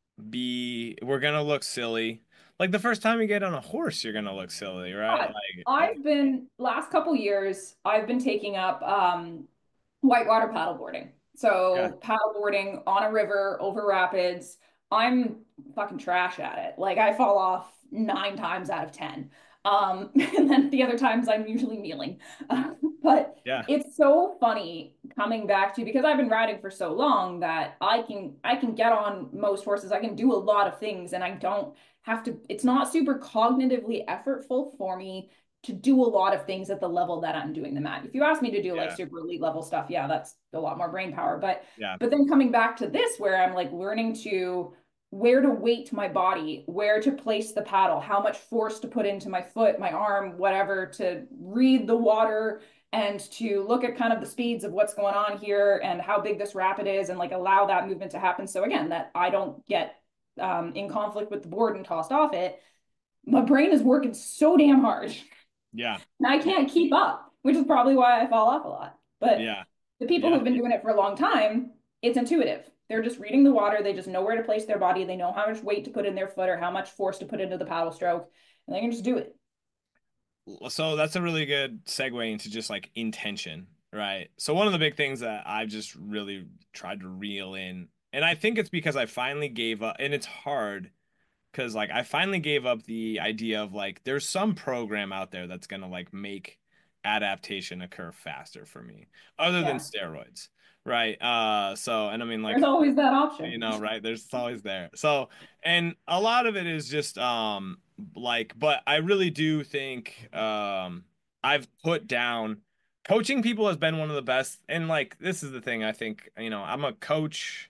be we're gonna look silly. Like the first time you get on a horse, you're gonna look silly, right? But Like, like I've been last couple years, I've been taking up um whitewater paddleboarding. yeah, So paddleboarding on a river over rapids. I'm fucking trash at it. Like I fall off nine times out of ten. Um, and then the other times I'm usually kneeling. Uh, but yeah, it's so funny coming back to because I've been riding for so long that I can I can get on most horses. I can do a lot of things and I don't have to, it's not super cognitively effortful for me to do a lot of things at the level that I'm doing them at. If you ask me to do like yeah, super elite level stuff, yeah, that's a lot more brain power. But yeah, but then coming back to this where I'm like learning to where to weight my body, where to place the paddle, how much force to put into my foot, my arm, whatever, to read the water and to look at kind of the speeds of what's going on here and how big this rapid is and like allow that movement to happen. So again, that I don't get um, in conflict with the board and tossed off it. My brain is working so damn hard. Yeah. And I can't keep up, which is probably why I fall off a lot. But Yeah. the people Yeah. who've been doing it for a long time, it's intuitive. They're just reading the water. They just know where to place their body. They know how much weight to put in their foot or how much force to put into the paddle stroke, and they can just do it. So that's a really good segue into just like intention, right? So one of the big things that I've just really tried to reel in, and I think it's because I finally gave up, and it's hard because like I finally gave up the idea of like there's some program out there that's gonna like make adaptation occur faster for me, other than Yeah, steroids, right? Uh, so and I mean there's like always that you option. know, right? There's it's always there. So, and a lot of it is just um like, but I really do think um I've put down coaching people has been one of the best. And like this is the thing, I think, you know, I'm a coach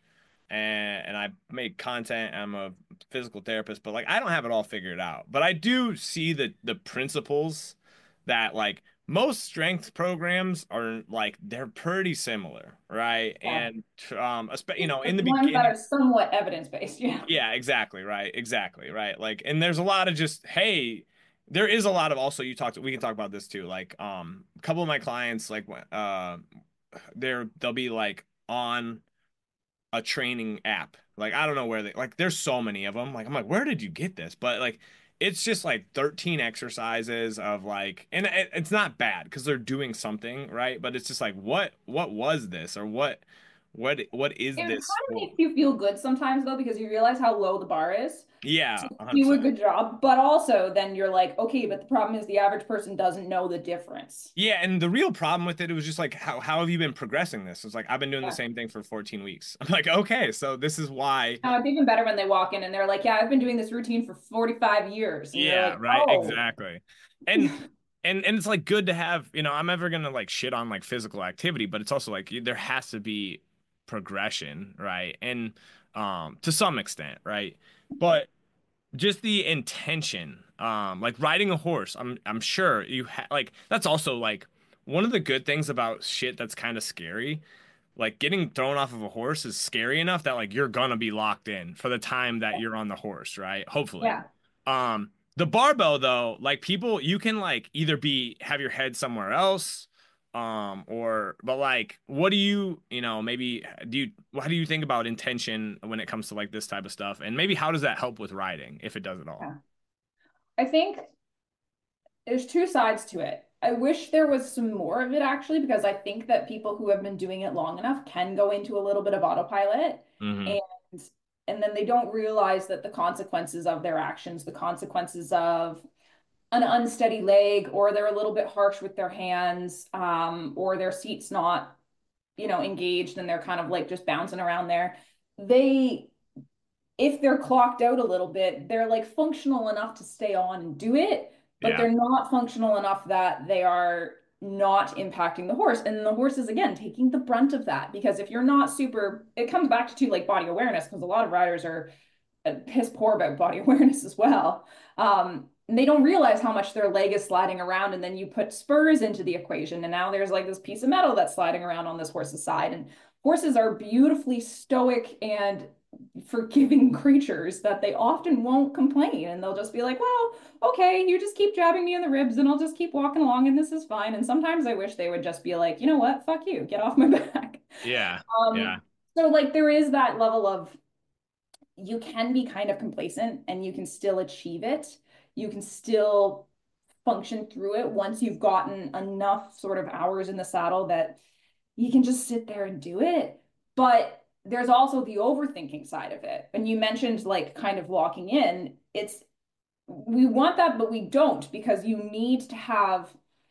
and and I make content, I'm a physical therapist, but like I don't have it all figured out. But I do see the the principles that like most strength programs are like they're pretty similar, right? Yeah, And um, espe- you know, the in the ones that are beginning, somewhat evidence-based. Yeah. yeah, exactly, right, exactly, right. Like, and there's a lot of just, hey, there is a lot of also you talked. We can talk about this too. Like, um, a couple of my clients, like, uh, they're they'll be like on a training app. Like I don't know where they like there's so many of them. Like I'm like, where did you get this? But like it's just like thirteen exercises of like and it, it's not bad because they're doing something, right? But it's just like what what was this or what what what is It kind this of for? makes you feel good sometimes though, because you realize how low the bar is Yeah, to do a one hundred percent. good job. But also then you're like, okay, but the problem is the average person doesn't know the difference. Yeah, and the real problem with it, it was just like how how have you been progressing this? It's like I've been doing the Yeah. same thing for fourteen weeks. I'm like, okay, so this is why. Uh, it's even better when they walk in and they're like, yeah, I've been doing this routine for forty-five years. And you're Yeah, like, right, oh, exactly. And and and it's like good to have, you know, I'm ever gonna like shit on like physical activity, but it's also like there has to be progression, right? And um to some extent, right? But just the intention, um, like riding a horse, I'm I'm sure you ha like that's also like one of the good things about shit that's kind of scary like getting thrown off of a horse is scary enough that like you're gonna be locked in for the time that you're on the horse, right? Hopefully. yeah. Um, the barbell though, like people, you can like either be have your head somewhere else, um, or but like, what do you, you know, maybe do you, what do you think about intention when it comes to like this type of stuff, and maybe how does that help with riding if it does at all? Yeah. I think there's two sides to it. I wish there was some more of it actually, because I think that people who have been doing it long enough can go into a little bit of autopilot Mm-hmm. and and then they don't realize that the consequences of their actions, the consequences of an unsteady leg, or they're a little bit harsh with their hands, um, or their seat's not, you know, engaged and they're kind of like just bouncing around there. They if they're clocked out a little bit, they're like functional enough to stay on and do it, but Yeah. they're not functional enough that they are not impacting the horse. And the horse is again taking the brunt of that because if you're not super, it comes back to like body awareness because a lot of riders are uh, piss poor about body awareness as well. Um, and they don't realize how much their leg is sliding around. And then you put spurs into the equation. And now there's like this piece of metal that's sliding around on this horse's side. And horses are beautifully stoic and forgiving creatures that they often won't complain. And they'll just be like, well, okay, you just keep jabbing me in the ribs and I'll just keep walking along and this is fine. And sometimes I wish they would just be like, you know what? Fuck you. Get off my back. Yeah. Um, Yeah. so like there is that level of you can be kind of complacent and you can still achieve it. You can still function through it once you've gotten enough sort of hours in the saddle that you can just sit there and do it. But there's also the overthinking side of it. And you mentioned like kind of locking in. It's we want that, but we don't because you need to have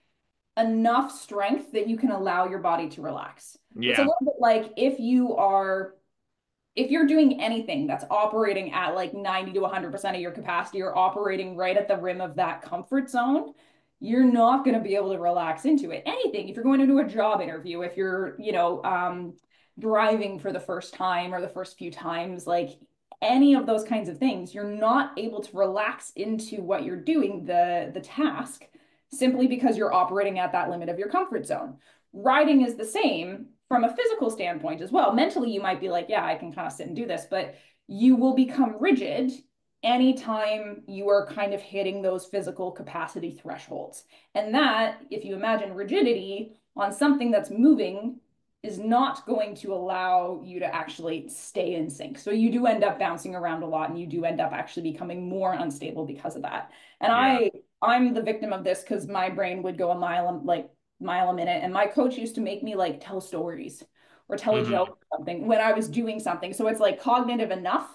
enough strength that you can allow your body to relax. So it's a Yeah. little bit like if you are if you're doing anything that's operating at like ninety to one hundred percent of your capacity or operating right at the rim of that comfort zone, you're not going to be able to relax into it. Anything, if you're going into a job interview, if you're, you know, um, driving for the first time or the first few times, like any of those kinds of things, you're not able to relax into what you're doing, the the task, simply because you're operating at that limit of your comfort zone. Riding is the same from a physical standpoint as well. Mentally, you might be like, yeah, I can kind of sit and do this, but you will become rigid anytime you are kind of hitting those physical capacity thresholds. And that, if you imagine rigidity on something that's moving, is not going to allow you to actually stay in sync. So you do end up bouncing around a lot and you do end up actually becoming more unstable because of that. And Yeah. I I'm the victim of this because my brain would go a mile like mile a minute. And my coach used to make me like tell stories or tell a Hmm. joke or something when I was doing something. So it's like cognitive enough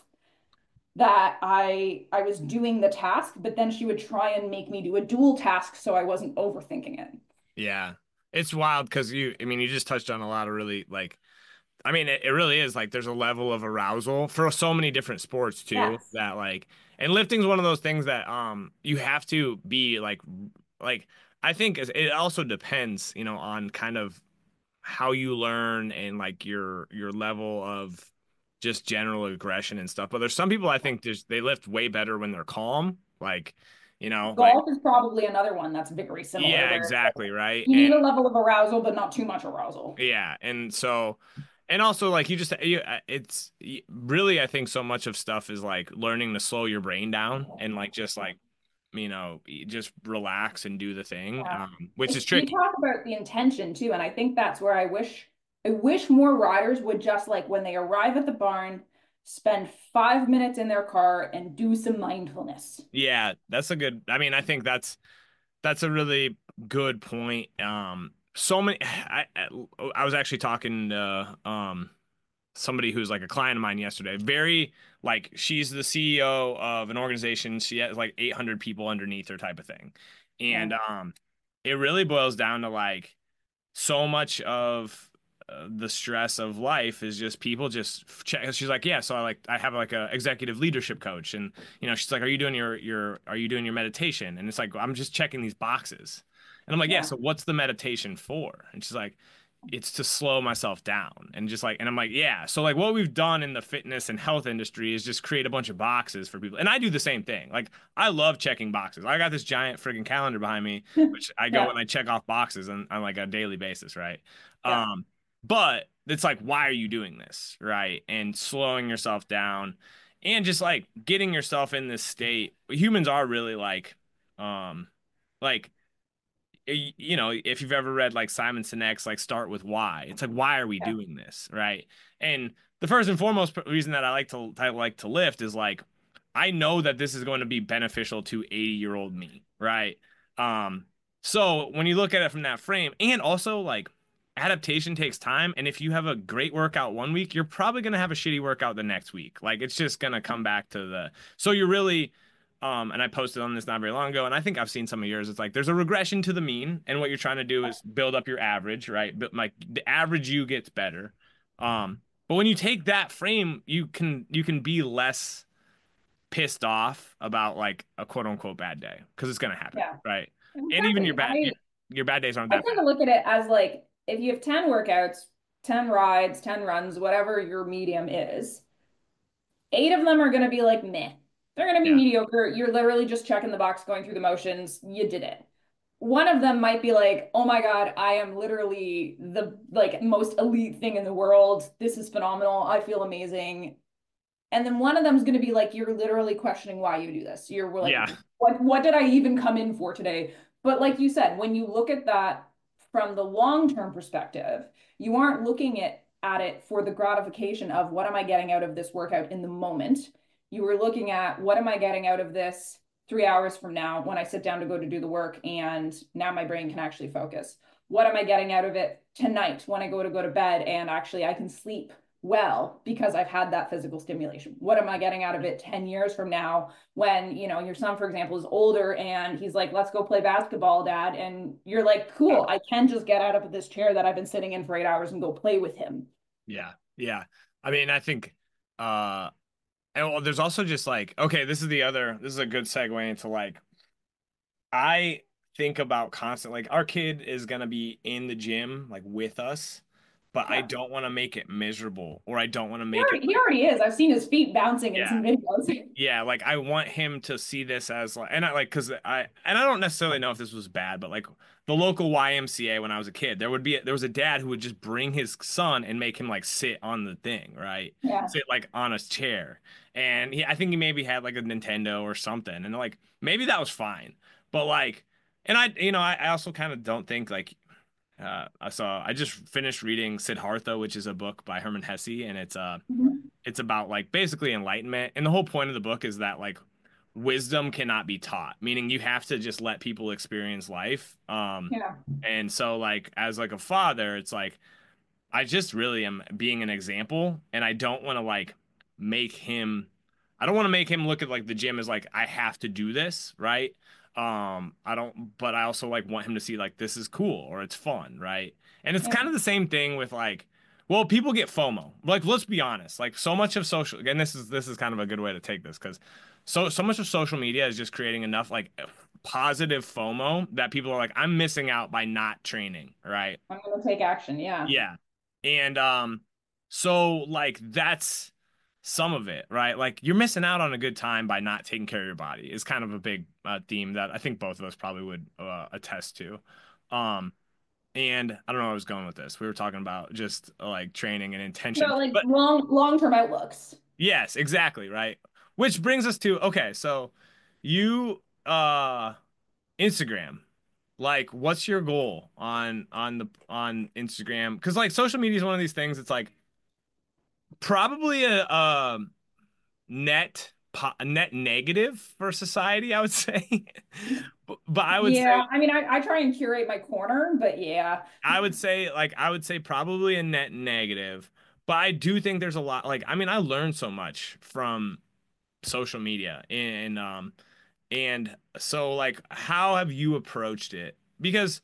that I I was doing the task, but then she would try and make me do a dual task so I wasn't overthinking it. Yeah. It's wild because you, I mean, you just touched on a lot of really like, I mean, it, it really is like there's a level of arousal for so many different sports too Yes. that like, and lifting's one of those things that um you have to be like, like I think it it also depends, you know, on kind of how you learn and like your your level of just general aggression and stuff. But there's some people I think just they lift way better when they're calm, like, you know, like Golf is probably another one that's very similar, yeah, where it's like exactly, right. you And need a level of arousal, but not too much arousal. yeah, and so, and also like you just you, uh, it's really I think so much of stuff is like learning to slow your brain down and like just like you know just relax and do the thing, Yeah. um, which is It's, you tricky. talk about the intention too, and I think that's where I wish I wish more riders would just like when they arrive at the barn, spend five minutes in their car and do some mindfulness. Yeah, that's a good. I mean, I think that's that's a really good point. Um, so many. I I, I was actually talking to um somebody who's like a client of mine yesterday. Very like she's the C E O of an organization. She has like eight hundred people underneath her type of thing. Yeah. And um it really boils down to like so much of uh, the stress of life is just people just check. She's like, yeah, so I like I have like a executive leadership coach, and you know, she's like, are you doing your your are you doing your meditation? And it's like, I'm just checking these boxes, and I'm like, yeah, Yeah. so what's the meditation for? And she's like, it's to slow myself down and just like and I'm like yeah so like what we've done in the fitness and health industry is just create a bunch of boxes for people and I do the same thing like I love checking boxes. I got this giant friggin' calendar behind me which I go Yeah. and I check off boxes on, on like a daily basis, right? Yeah. Um, but it's like, why are you doing this, right? And slowing yourself down and just like getting yourself in this state. Humans are really like, um, like y- you know, if you've ever read like Simon Sinek's like Start with Why, it's like, why are we Yeah. doing this, right? And the first and foremost p- reason that I like to I like to lift is like I know that this is going to be beneficial to eighty year old me, right? Um, so when you look at it from that frame, and also like adaptation takes time, and if you have a great workout one week, you're probably gonna have a shitty workout the next week. Like it's just gonna come back to the so you're really um, and I posted on this not very long ago, and I think I've seen some of yours. It's like there's a regression to the mean, and what you're trying to do is build up your average, right? But like the average you gets better. Um, but when you take that frame, you can you can be less pissed off about like a quote unquote bad day because it's gonna happen, Yeah. right? And even your Exactly. bad I your bad days aren't I that tend bad. to look at it as like if you have ten workouts, ten rides, ten runs, whatever your medium is, eight of them are going to be like meh. They're going to be Yeah, mediocre. You're literally just checking the box, going through the motions. You did it. One of them might be like, "Oh my God, I am literally the like most elite thing in the world. This is phenomenal. I feel amazing." And then one of them is going to be like, you're literally questioning why you do this. You're like, yeah, what what did I even come in for today? But like you said, when you look at that from the long-term perspective, you aren't looking at at it for the gratification of what am I getting out of this workout in the moment. You were looking at what am I getting out of this three hours from now when I sit down to go to do the work and now my brain can actually focus. What am I getting out of it tonight when I go to go to bed and actually I can sleep well because I've had that physical stimulation. What am I getting out of it ten years from now when, you know, your son, for example, is older and he's like, let's go play basketball, dad. And you're like, yeah, cool, I can just get out of this chair that I've been sitting in for eight hours and go play with him. yeah, yeah. I mean, I think uh and well, there's also just like, okay, this is the other this is a good segue into like I think about constant like our kid is gonna be in the gym like with us, but I Yeah. don't want to make it miserable or I don't want to He make it already, he like, already is. I've seen his feet bouncing in yeah. some videos. Yeah, like I want him to see this as like, and I like, because I and I don't necessarily know if this was bad, but like the local Y M C A when I was a kid, there would be there was a dad who would just bring his son and make him like sit on the thing, right? Yeah. Sit like on a chair, and he I think he maybe had like a Nintendo or something, and like maybe that was fine, but like, and I you know I, I also kind of don't think like. Uh, I saw. I just finished reading Siddhartha, which is a book by Hermann Hesse, and it's uh Mhm. it's about like basically enlightenment. And the whole point of the book is that like wisdom cannot be taught, meaning you have to just let people experience life. Um, Yeah. and so like as like a father, it's like I just really am being an example, and I don't want to like make him. I don't want to make him look at like the gym as like I have to do this, right? Um, I don't, but I also like want him to see like this is cool or it's fun, right? And it's Yeah. kind of the same thing with like, well, people get FOMO. Like, let's be honest, like so much of social, and this is this is kind of a good way to take this because so so much of social media is just creating enough like positive FOMO that people are like, I'm missing out by not training, right? I'm gonna take action. Yeah. Yeah. And um so like that's some of it, right? Like you're missing out on a good time by not taking care of your body is kind of a big uh, theme that I think both of us probably would uh, attest to. Um and I don't know where I was going with this. We were talking about just uh, like training and intention. No, like But long long term outlooks. yes, exactly, right? Which brings us to okay, so you uh Instagram. Like, what's your goal on on the on Instagram? Because like social media is one of these things. It's like probably a, a net po a net negative for society, I would say. But, but I would Yeah, say I mean, I, I try and curate my corner, but yeah, I would say like I would say probably a net negative. But I do think there's a lot. Like, I mean, I learned so much from social media, and um and so like, how have you approached it? Because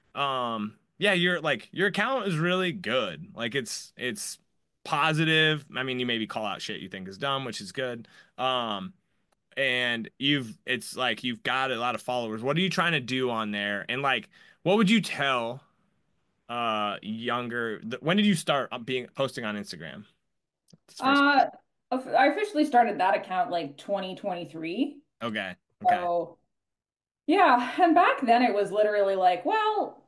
um yeah, your like your account is really good, like it's it's positive. I mean, you maybe call out shit you think is dumb, which is good. um and you've it's like you've got a lot of followers. What are you trying to do on there, and like what would you tell uh younger th- when did you start uh, being posting on Instagram? That's the first. uh, I officially started that account like twenty twenty-three. Okay, okay. So yeah, and back then it was literally like, well,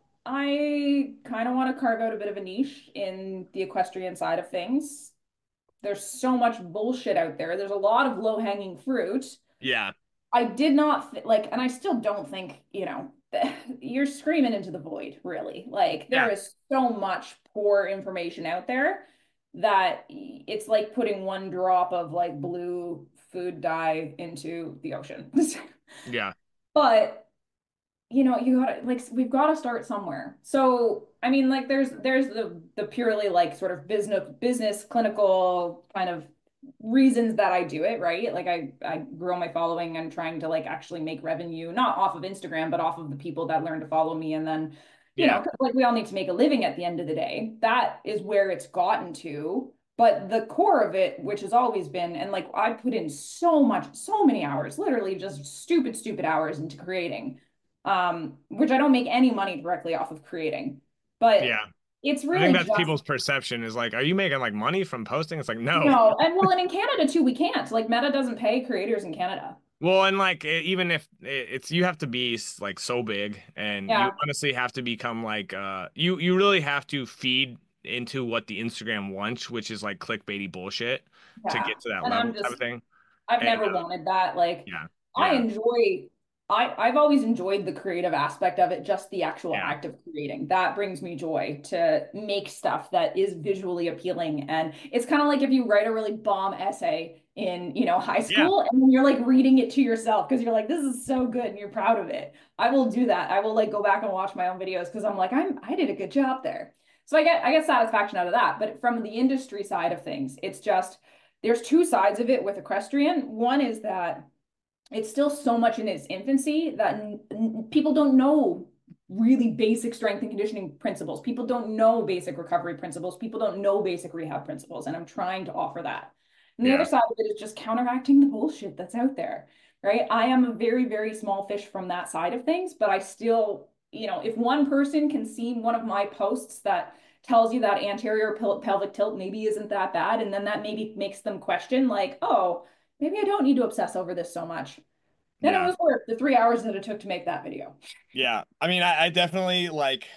I kind of want to carve out a bit of a niche in the equestrian side of things. There's so much bullshit out there. There's a lot of low-hanging fruit. Yeah, I did not th like, and I still don't think, you know, you're screaming into the void, really. Like, there yeah, is so much poor information out there that it's like putting one drop of like blue food dye into the ocean. yeah, But you know, you gotta like we've got to start somewhere. So, I mean, like there's there's the the purely like sort of business business clinical kind of reasons that I do it, right? Like I I grow my following and trying to like actually make revenue, not off of Instagram, but off of the people that learn to follow me. And then, you yeah, know, 'cause, like we all need to make a living at the end of the day. That is where it's gotten to. But the core of it, which has always been, and like I put in so much, so many hours, literally just stupid, stupid hours into creating, um, which I don't make any money directly off of creating. But yeah. it's I think really that's just people's perception is like, are you making like money from posting? It's like, no. no. And well, and in Canada too, we can't. Like Meta doesn't pay creators in Canada. Well, and like e- even if it- it's you have to be s- like so big, and you Yeah, honestly have to become like uh you you really have to feed into what the Instagram wants, which is like clickbaity bullshit to yeah. get to that And I'm level type just of thing. I've And never uh, wanted that. Like, yeah, I yeah, enjoy, I, I've always enjoyed the creative aspect of it, just the actual yeah, act of creating. That brings me joy to make stuff that is visually appealing. And it's kind of like if you write a really bomb essay in, you know, high yeah, school and then you're like reading it to yourself because you're like, this is so good and you're proud of it. I will do that. I will like go back and watch my own videos because I'm like, I'm, I did a good job there. So I get, I get satisfaction out of that. But from the industry side of things, it's just, there's two sides of it with equestrian. One is that it's still so much in its infancy that n- n- people don't know really basic strength and conditioning principles. People don't know basic recovery principles. People don't know basic rehab principles. And I'm trying to offer that. And the other yeah, side of it is just counteracting the bullshit that's out there, right? I am a very, very small fish from that side of things, but I still, you know, if one person can see one of my posts that tells you that anterior pel pelvic tilt maybe isn't that bad. And then that maybe makes them question, like, oh, maybe I don't need to obsess over this so much. Then it Yeah. was worth the three hours that it took to make that video. Yeah. I mean, I, I definitely like,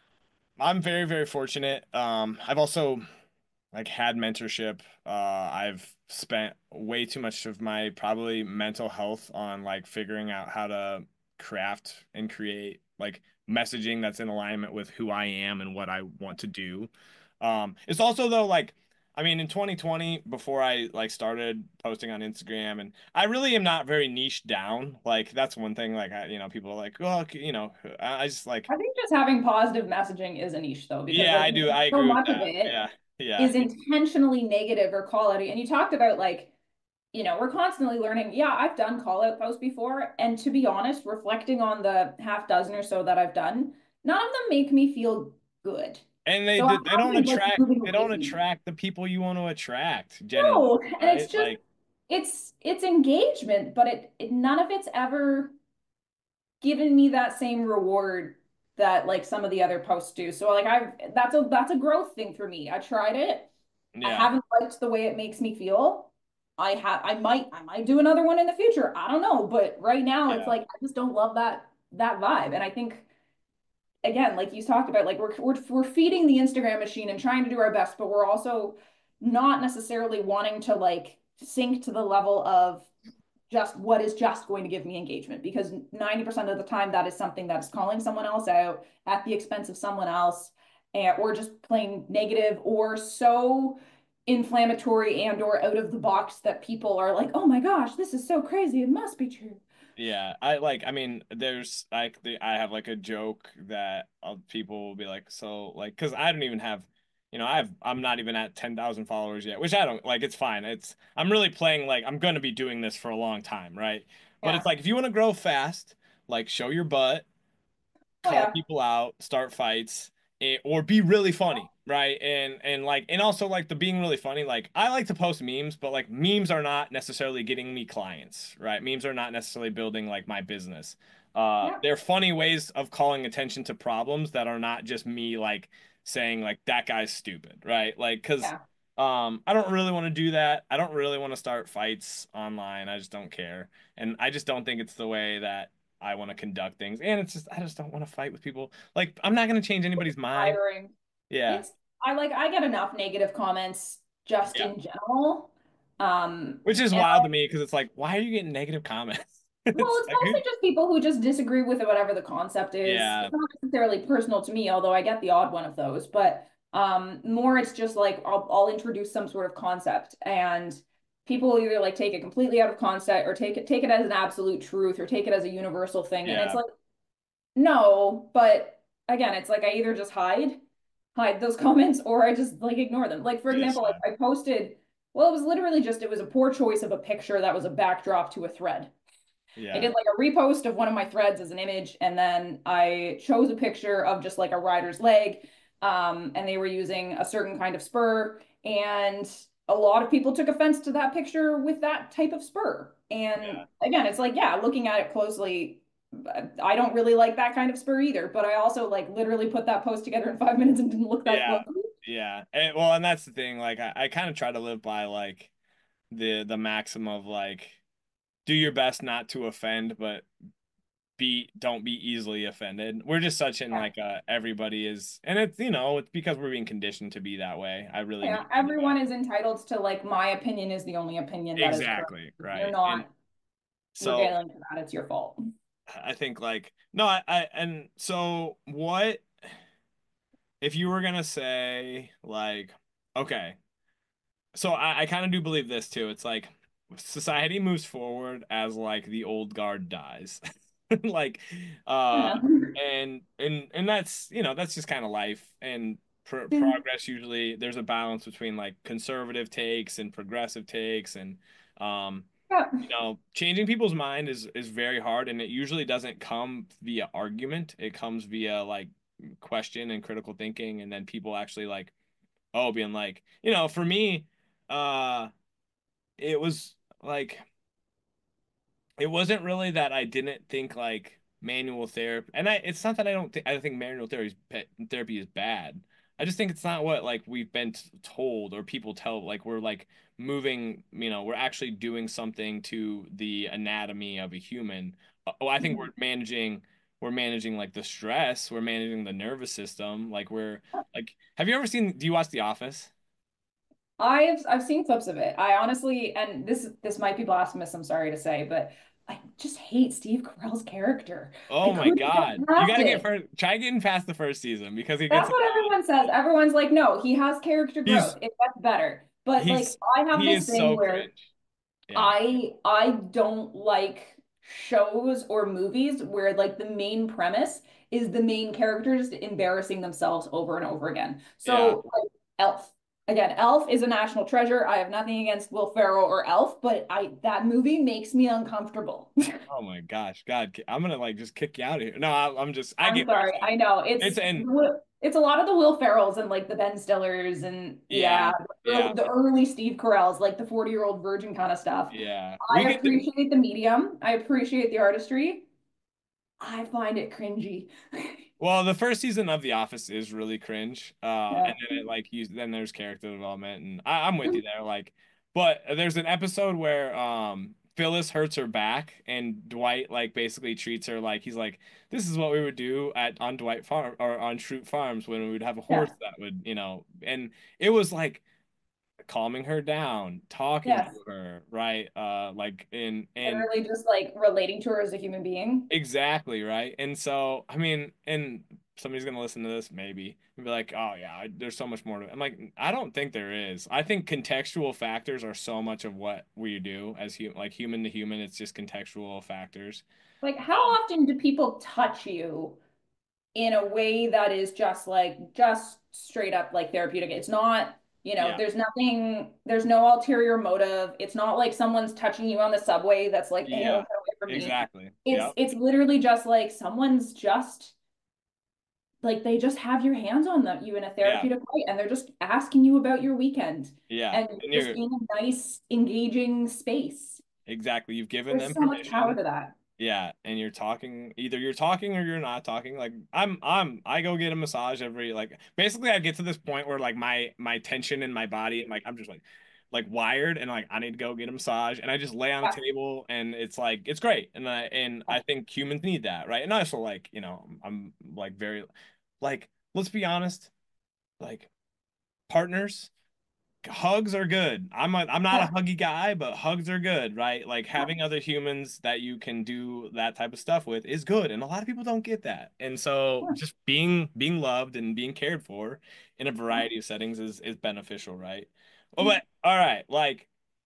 I'm very, very fortunate. Um, I've also like had mentorship. Uh, I've spent way too much of my probably mental health on like figuring out how to craft and create like messaging that's in alignment with who I am and what I want to do. Um, it's also though like I mean in twenty twenty before I like started posting on Instagram and I really am not very niche down. Like that's one thing like I, you know people are like, "Oh, you know, I I just like I think just having positive messaging is a niche though, because yeah, like I do. I so agree with much of that. it Yeah. Yeah. is intentionally negative or quality. And you talked about like, you know, we're constantly learning. Yeah, I've done call out posts before. And to be honest, reflecting on the half dozen or so that I've done, none of them make me feel good. And they So I do, they have don't been like attract moving they away don't from them. attract the people you want to attract generally, No, and it's right? just Like it's it's engagement, but it, it none of it's ever given me that same reward that like some of the other posts do. So like I've that's a that's a growth thing for me. I tried it. I yeah. haven't liked the way it makes me feel. I have I might I might do another one in the future. I don't know, but right now it's Yeah. like I just don't love that that vibe. And I think again, like you talked about, like we're we're we're feeding the Instagram machine and trying to do our best, but we're also not necessarily wanting to like sink to the level of just what is just going to give me engagement, because ninety percent of the time that is something that's calling someone else out at the expense of someone else, and, or just plain negative or so inflammatory and or out of the box that people are like, oh my gosh, this is so crazy, it must be true. Yeah. I like I mean there's like the I have like a joke that uh, people will be like so like cuz I don't even have you know, I've I'm not even at ten thousand followers yet, which I don't like it's fine. It's I'm really playing like I'm going to be doing this for a long time, right? But it's Yeah. like if you want to grow fast, like show your butt, Oh call yeah. people out, start fights, eh, or be really funny, right? And and like and also like the being really funny, like I like to post memes, but like memes are not necessarily getting me clients, right? Memes are not necessarily building like my business. Uh, Yeah. they're funny ways of calling attention to problems that are not just me like saying like that guy's stupid, right? Like, 'cause Yeah. um, I don't really want to do that. I don't really want to start fights online. I just don't care. And I just don't think it's the way that I want to conduct things. And it's just I just don't want to fight with people. Like I'm not going to change anybody's mind. Tiring. Yeah. It's I like I get enough negative comments just Yeah. in general. Um, Which is and wild to me because it's like, why are you getting negative comments? well, It's it's like, mostly just people who just disagree with whatever the concept is. yeah, It's not necessarily personal to me, although I get the odd one of those, but um, more it's just like I'll, I'll introduce some sort of concept and people will either like take it completely out of concept or take it take it as an absolute truth or take it as a universal thing. And it's yeah, like, no, but again, it's like I either just hide, hide those comments or I just like ignore them. Like for yes, example, like yeah, I posted, well, it was literally just it was a poor choice of a picture that was a backdrop to a thread. I yeah, did like a repost of one of my threads as an image, and then I chose a picture of just like a rider's leg. Um, and they were using a certain kind of spur. And a lot of people took offense to that picture with that type of spur. And yeah, again, it's like, yeah, looking at it closely, I don't really like that kind of spur either. But I also like literally put that post together in five minutes and didn't look that yeah, closely. yeah. And, well, and that's the thing. Like, I, I kind of try to live by like the the maxim of like do your best not to offend, but be don't be easily offended. We're just such in Yeah. like uh everybody is, and it's you know it's because we're being conditioned to be that way. I really Yeah, mean that. everyone is entitled to like my opinion is the only opinion that is correct. Exactly You're right, and not so regaling to that, it's your fault. I think like no, I, I and so what if you were gonna say like okay, so I, I kind of do believe this too. It's like society moves forward as like the old guard dies. Like uh Yeah. and and and that's you know that's just kind of life and pr Yeah. progress usually there's a balance between like conservative takes and progressive takes and um you know changing people's mind is is very hard and it usually doesn't come via argument. It comes via like question and critical thinking and then people actually like oh being like you know for me uh it was like it wasn't really that I didn't think like manual therapy, and I it's not that I don't think I think manual therapy is, therapy is bad. I just think it's not what like we've been t- told or people tell like we're like moving, you know, we're actually doing something to the anatomy of a human. Uh, Oh, I think we're managing we're managing like the stress, we're managing the nervous system, like we're like have you ever seen do you watch The Office? I've I've seen clips of it. I honestly, and this this might be blasphemous, I'm sorry to say, but I just hate Steve Carell's character. I Oh my couldn't get God. You got past to get it. first try getting past the first season because he gets That's what everyone says. Everyone's like, no, he has character he's growth. It gets better. But like he's I have he this is thing so where cringe. Yeah. I I don't like shows or movies where like the main premise is the main characters embarrassing themselves over and over again. Yeah. So like Elf. Again, Elf is a national treasure. I have nothing against Will Ferrell or Elf, but I that movie makes me uncomfortable. Oh my gosh, God, ki- I'm gonna like just kick you out of here. No, I, I'm just, I I'm get what sorry. you're saying. I know it's It's and it's a lot of the Will Ferrells and like the Ben Stillers and yeah, yeah, the yeah, early, the early Steve Carells, like the forty year old virgin kind of stuff. yeah. We I get to, appreciate the medium. I appreciate the artistry. I find it cringy. well, the first season of The Office is really cringe. Uh, Yeah. and then it like you, then there's character development, and I, I'm with you there. Like, but there's an episode where um Phyllis hurts her back, and Dwight like basically treats her like he's like, this is what we would do at on Dwight Farm or on Shroot Farms when we would have a horse Yeah. that would, you know, and it was like calming her down, talking to Yes. her, right? Uh, like in and Literally just like relating to her as a human being. exactly, right? And so, I mean, and somebody's gonna listen to this maybe and be like, "Oh yeah, there's so much more to it." I'm like, I don't think there is. I think contextual factors are so much of what we do as hu like human to human. It's just contextual factors. Like, how Um, often do people touch you in a way that is just like just straight up like therapeutic? It's not, you know, yeah, there's nothing, there's no ulterior motive. It's not like someone's touching you on the subway that's like, ew, get yeah, away from me. exactly. It's Yep. it's literally just like someone's just like they just have your hands on them you in a Yeah, therapeutic way and they're just asking you about your weekend yeah. and And just you're in a nice engaging space. exactly. You've given There's them so much power permission. to that. Yeah, and you're talking either you're talking or you're not talking. Like I'm I'm I go get a massage every like basically I get to this point where like my my tension in my body and like I'm just like like wired and like I need to go get a massage and I just lay on the Yeah. table and it's like it's great and I and I think humans need that, right? And I also like, you know, I'm like very like let's be honest, like partners hugs are good. I'm a, I'm not a Yeah. huggy guy, but hugs are good, right? Like having other humans that you can do that type of stuff with is good, and a lot of people don't get that. And so Yeah. just being being loved and being cared for in a variety of settings is is beneficial, right? Oh, but all right, like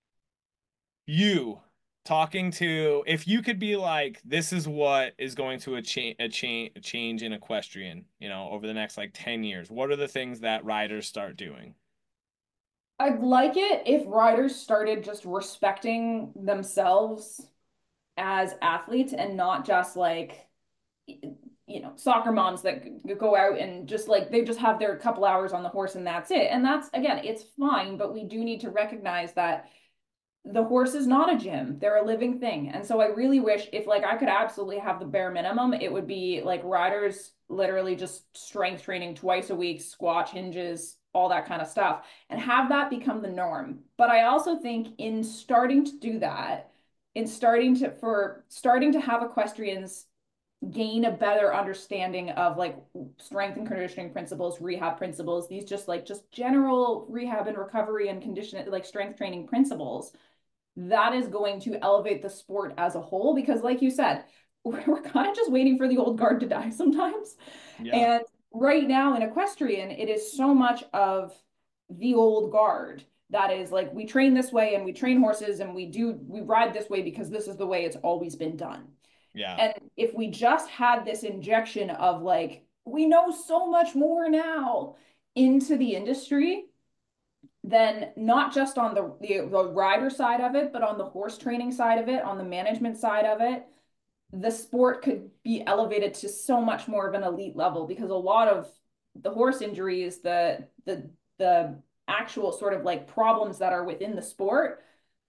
you talking to if you could be like this is what is going to a change a change a change in equestrian, you know, over the next like ten years. What are the things that riders start doing? I'd like it if riders started just respecting themselves as athletes and not just like you know soccer moms that go out and just like they just have their couple hours on the horse and that's it. And that's again, it's fine, but we do need to recognize that the horse is not a gym. They're a living thing. And so I really wish if like I could absolutely have the bare minimum, it would be like riders literally just strength training twice a week, squat hinges, all that kind of stuff, and have that become the norm. But I also think in starting to do that, in starting to for starting to have equestrians gain a better understanding of like strength and conditioning principles, rehab principles, these just like just general rehab and recovery and condition like strength training principles, that is going to elevate the sport as a whole because like you said, we're kind of just waiting for the old guard to die sometimes. Yeah. And right now in equestrian it is so much of the old guard that is like we train this way and we train horses and we do we ride this way because this is the way it's always been done. Yeah. And if we just had this injection of like we know so much more now into the industry, then not just on the, the the rider side of it, but on the horse training side of it, on the management side of it, the sport could be elevated to so much more of an elite level because a lot of the horse injuries, the the the actual sort of like problems that are within the sport,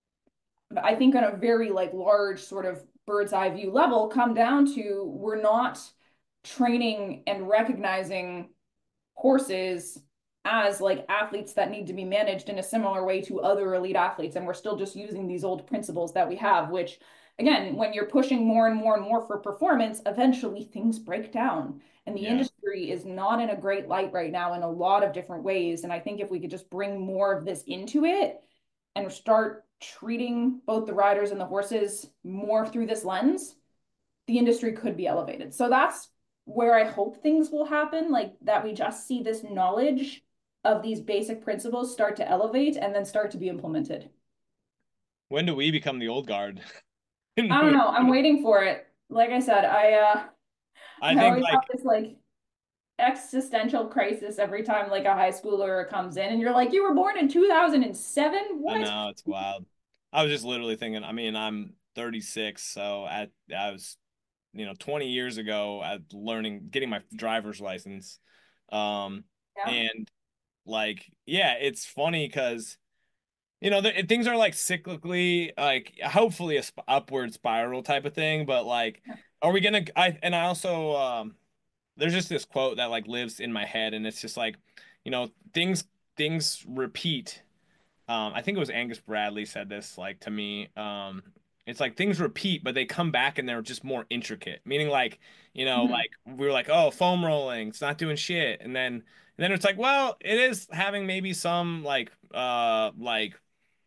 I think on a very like large sort of bird's eye view level, come down to we're not training and recognizing horses as like athletes that need to be managed in a similar way to other elite athletes. And we're still just using these old principles that we have, which again, when you're pushing more and more and more for performance, eventually things break down. And the Yeah. industry is not in a great light right now in a lot of different ways. And I think if we could just bring more of this into it and start treating both the riders and the horses more through this lens, the industry could be elevated. So that's where I hope things will happen, like that we just see this knowledge of these basic principles start to elevate and then start to be implemented. When do we become the old guard? I don't know. I'm waiting for it. Like I said, I uh I I think always have like this like existential crisis every time like a high schooler comes in and you're like, you were born in two thousand seven? I What? know it's wild. I was just literally thinking, I mean, I'm thirty-six, so at I was, you know, twenty years ago at learning getting my driver's license. Um Yeah. and like yeah, it's funny because you know, the, things are like cyclically, like hopefully a sp upward spiral type of thing, but like, are we gonna? I and I also um, there's just this quote that like lives in my head, and it's just like, you know, things things repeat. Um, I think it was Angus Bradley said this like to me. Um, it's like things repeat, but they come back and they're just more intricate. Meaning like, you know, Mhm. like we were like, oh, foam rolling, it's not doing shit, and then and then it's like, well, it is having maybe some like uh like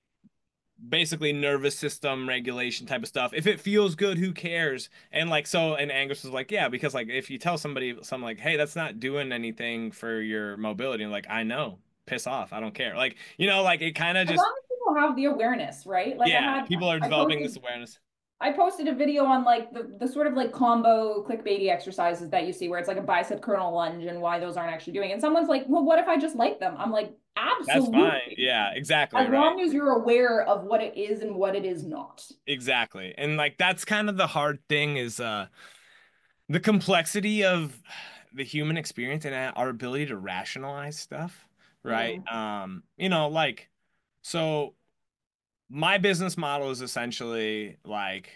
basically nervous system regulation type of stuff. If it feels good, who cares? And like so, and Angus was like, yeah, because like if you tell somebody something like, hey, that's not doing anything for your mobility, and like, I know, piss off, I don't care. Like, you know, like it kind of As just long as people have the awareness, right? Like I yeah, had people are I developing this posted awareness. I posted a video on like the, the sort of like combo clickbaity exercises that you see where it's like a bicep curl lunge and why those aren't actually doing it. And someone's like, well, what if I just like them? I'm like, That's fine. absolutely. Yeah, exactly, As right? long as you're aware of what it is and what it is not. Exactly. And like that's kind of the hard thing is uh the complexity of the human experience and our ability to rationalize stuff, right? Mm, Um, you know, like so my business model is essentially like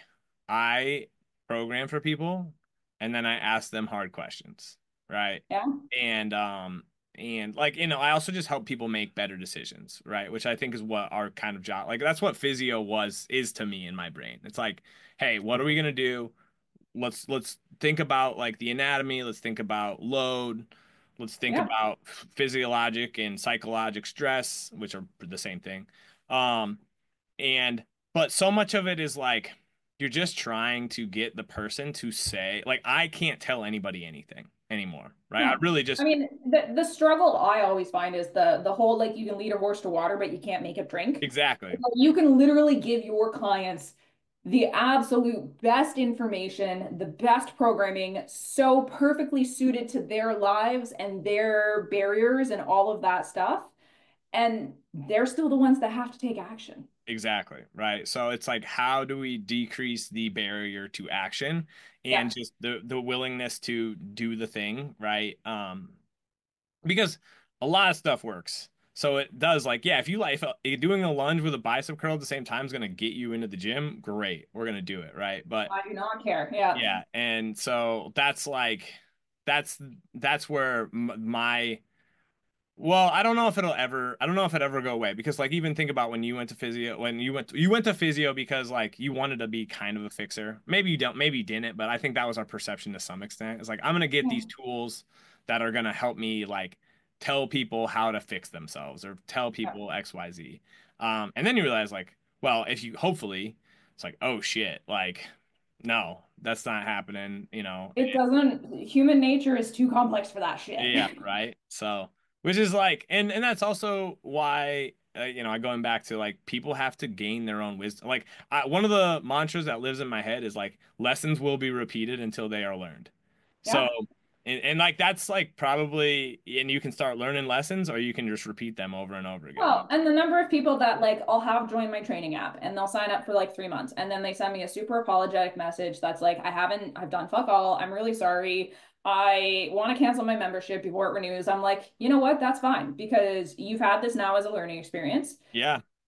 I program for people and then I ask them hard questions, right? yeah. And um and like you know, I also just help people make better decisions, right? Which I think is what our kind of job like that's what physio was is to me in my brain. It's like, hey, what are we gonna do? let's let's think about like the anatomy, let's think about load, let's think Yeah. about physiologic and psychologic stress, which are the same thing. Um and but so much of it is like you're just trying to get the person to say like I can't tell anybody anything anymore, right? I No. really I just mean, the the struggle I always find is the the whole like you can lead a horse to water, but you can't make it drink. exactly, Like, you can literally give your clients the absolute best information, the best programming, so perfectly suited to their lives and their barriers and all of that stuff. And they're still the ones that have to take action. exactly, right? So it's like how do we decrease the barrier to action Yeah. and just the the willingness to do the thing, right? Um because a lot of stuff works. So it does like, yeah, if you like if doing a lunge with a bicep curl at the same time is going to get you into the gym, great. We're going to do it, right? But I do not care. Yeah. yeah, and so that's like that's that's where m- my well, I don't know if it'll ever I don't know if it ever go away because like even think about when you went to physio when you went to, you went to physio because like you wanted to be kind of a fixer. Maybe you don't maybe you didn't, but I think that was our perception to some extent. It's like I'm gonna get these tools that are gonna help me like tell people how to fix themselves or tell Yeah. people X Y Z. Um, and then you realize like, well, if you hopefully it's like, oh shit, like no, that's not happening, you know. It doesn't, human nature is too complex for that shit. Yeah, right. So, which is like, and and that's also why uh, you know, going back to like people have to gain their own wisdom. Like, I, one of the mantras that lives in my head is like lessons will be repeated until they are learned. So, Yeah. and, and like that's like probably, and you can start learning lessons, or you can just repeat them over and over again. Well, and the number of people that like I'll have joined my training app and they'll sign up for like three months and then they send me a super apologetic message that's like, I haven't, I've done fuck all. I'm really sorry. I want to cancel my membership before it renews. I'm like, you know what? That's fine because you've had this now as a learning experience. Yeah,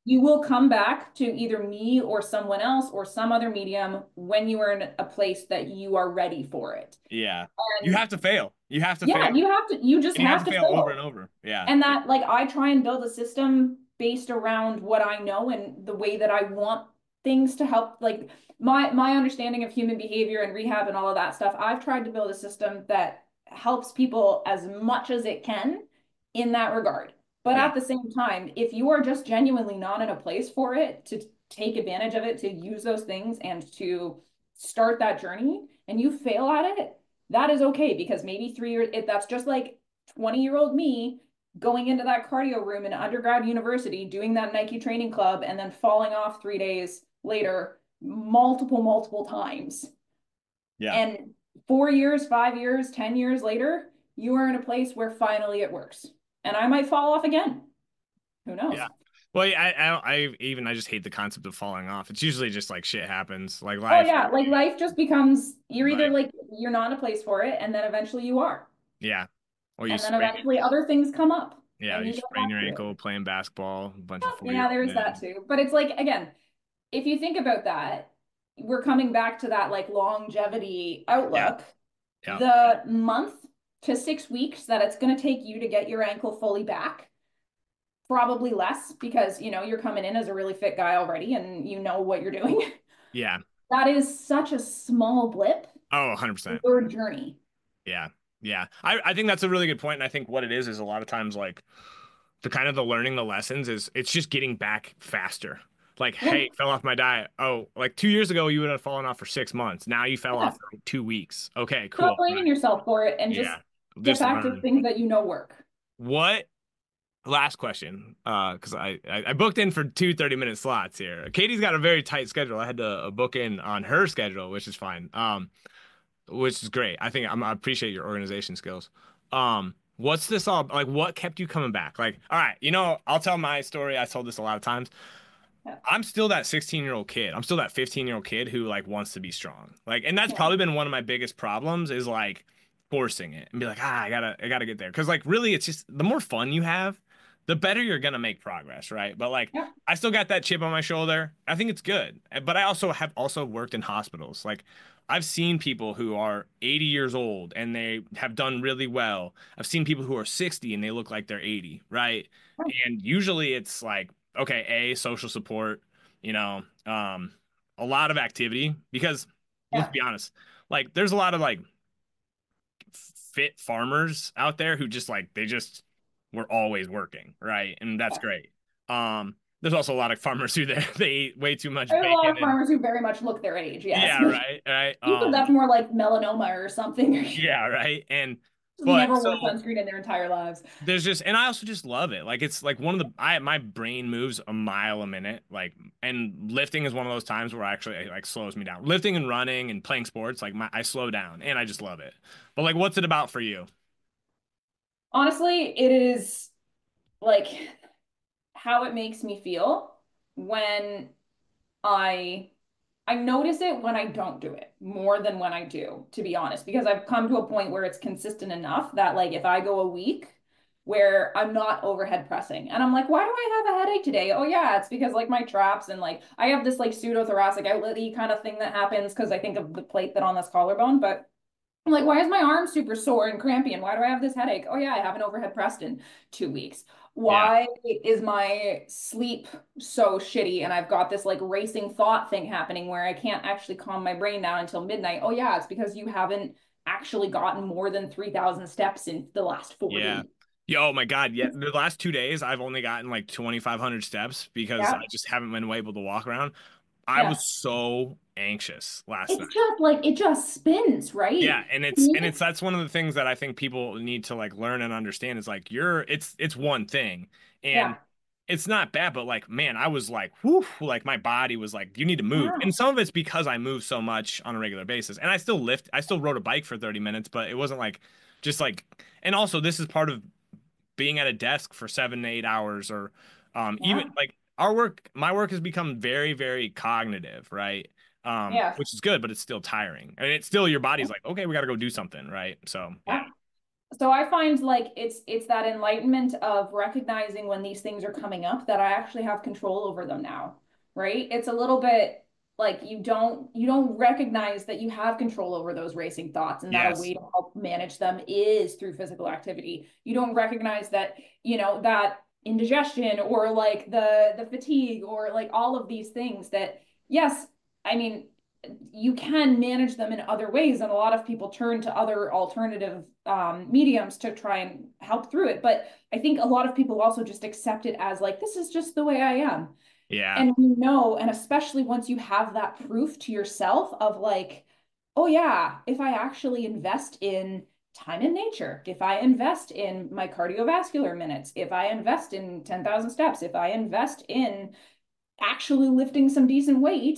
you will come back to either me or someone else or some other medium when you are in a place that you are ready for it. Yeah. You And have to fail. You have to yeah, fail. you have to, you just And you have have to to fail over and fail. over. Yeah. And that, like, I try and build a system based around what I know and the way that I want things to help. Like, my my understanding of human behavior and rehab and all of that stuff, I've tried to build a system that helps people as much as it can in that regard. But Yeah. at the same time, if you are just genuinely not in a place for it to take advantage of it, to use those things and to start that journey, and you fail at it, that is okay, because maybe three years, it, that's just like twenty year old me going into that cardio room in undergrad university, doing that Nike training club, and then falling off three days later, multiple, multiple times. Yeah. And four years, five years, ten years later, you are in a place where finally it works. And I might fall off again. Who knows? Yeah. Well, yeah, I, I, I even I just hate the concept of falling off. It's usually just like shit happens, like Oh life. yeah, like life just becomes, you're either Life. like you're not in a place for it, and then eventually you are. Yeah. Or you And then sprain. eventually other things come up Yeah, and you you go sprain back your to it. ankle playing basketball. A bunch of forty year Yeah, old there's that men. too. But it's like, again, if you think about that, we're coming back to that like longevity Yeah. outlook. Yeah. The month to six weeks that it's going to take you to get your ankle fully back, probably less, because you know you're coming in as a really fit guy already and you know what you're doing. Yeah. That is such a small blip Oh, in one hundred percent. your journey. Yeah. Yeah. I, I think that's a really good point. And I think what it is is a lot of times like the kind of the learning the lessons is it's just getting back faster. Like, Yeah, hey, fell off my diet. Oh, like two years ago you would have fallen off for six months. Now you fell yeah. off for like two weeks. Okay, Stop cool. blaming yourself for it and just Yeah. get Just back to learn. things that you know work. What last question? Uh, because I, I I booked in for two thirty minute slots here. Katie's got a very tight schedule. I had to uh, book in on her schedule, which is fine. Um, which is great. I think I'm, I appreciate your organization skills. Um, what's this all like? What kept you coming back? Like, all right, you know, I'll tell my story. I told this a lot of times. Yeah, I'm still that sixteen year old kid. I'm still that fifteen year old kid who like wants to be strong. Like, and that's yeah, probably been one of my biggest problems is like forcing it and be like, ah, I gotta, I gotta get there. Cause like really it's just the more fun you have, the better you're gonna make progress, right? But like yeah, I still got that chip on my shoulder. I think it's good. But I also have also worked in hospitals. Like I've seen people who are eighty years old and they have done really well. I've seen people who are sixty and they look like they're eighty, right? And usually it's like, okay, A, social support, you know, um, a lot of activity because let's yeah, be honest, like there's a lot of like fit farmers out there who just like they just were always working, right? And that's yeah. great. Um, there's also a lot of farmers who they they eat way too much There's a lot bacon of and farmers who very much look their age, yes. yeah, right, right. Usually Um, that's more like melanoma or something. yeah, right. And Just but never so wore sunscreen in their entire lives. there's just and I also just love it. Like it's like one of the I my brain moves a mile a minute. Like and lifting is one of those times where actually it like slows me down. Lifting and running and playing sports, like my I slow down and I just love it. But like what's it about for you? Honestly, it is like how it makes me feel when I I notice it when I don't do it more than when I do, to be honest, because I've come to a point where it's consistent enough that like if I go a week where I'm not overhead pressing and I'm like, why do I have a headache today? Oh yeah, it's because like my traps and like I have this like pseudothoracic outlet-y kind of thing that happens because I think of the plate that on this collarbone, but I'm like, why is my arm super sore and crampy? And why do I have this headache? Oh, yeah, I haven't overhead pressed in two weeks. Yeah. Why is my sleep so shitty? And I've got this like racing thought thing happening where I can't actually calm my brain down until midnight. Oh, yeah, it's because you haven't actually gotten more than three thousand steps in the last four Yeah. days. Yo, oh my God. Yeah. The last two days I've only gotten like twenty-five hundred steps because I Yeah. just haven't been able to walk around. I Yeah. was so anxious last night. It's just like, it just spins, Yeah, right? and To it's and me, it's that's one of the things that I think people need to like learn and understand is like you're it's it's one thing and yeah. it's not bad, but like man, I was like whoo, like my body was like you need to move. Yeah. And some of it's because I move so much on a regular basis. And I still lift, I still rode a bike for thirty minutes, but it wasn't like just like and also this is part of being at a desk for seven to eight hours or um even Yeah. like our work, my work has become very, very cognitive, right? Um, Yeah. which is good, but it's still tiring. I mean, it's still your body's like, okay, we got to go do something, right? So yeah, Yeah. So I find like it's it's that enlightenment of recognizing when these things are coming up that I actually have control over them now, right? It's a little bit like you don't you don't recognize that you have control over those racing thoughts and that a Yes. way to help manage them is through physical activity. You don't recognize that, you know, that indigestion or like the the fatigue or like all of these things that yes, I mean you can manage them in other ways. And a lot of people turn to other alternative um, mediums to try and help through it. But I think a lot of people also just accept it as like, this is just the way I am. Yeah. And we know, and especially once you have that proof to yourself of like, oh, yeah, if I actually invest in time in nature, if I invest in my cardiovascular minutes, if I invest in ten thousand steps, if I invest in actually lifting some decent weight,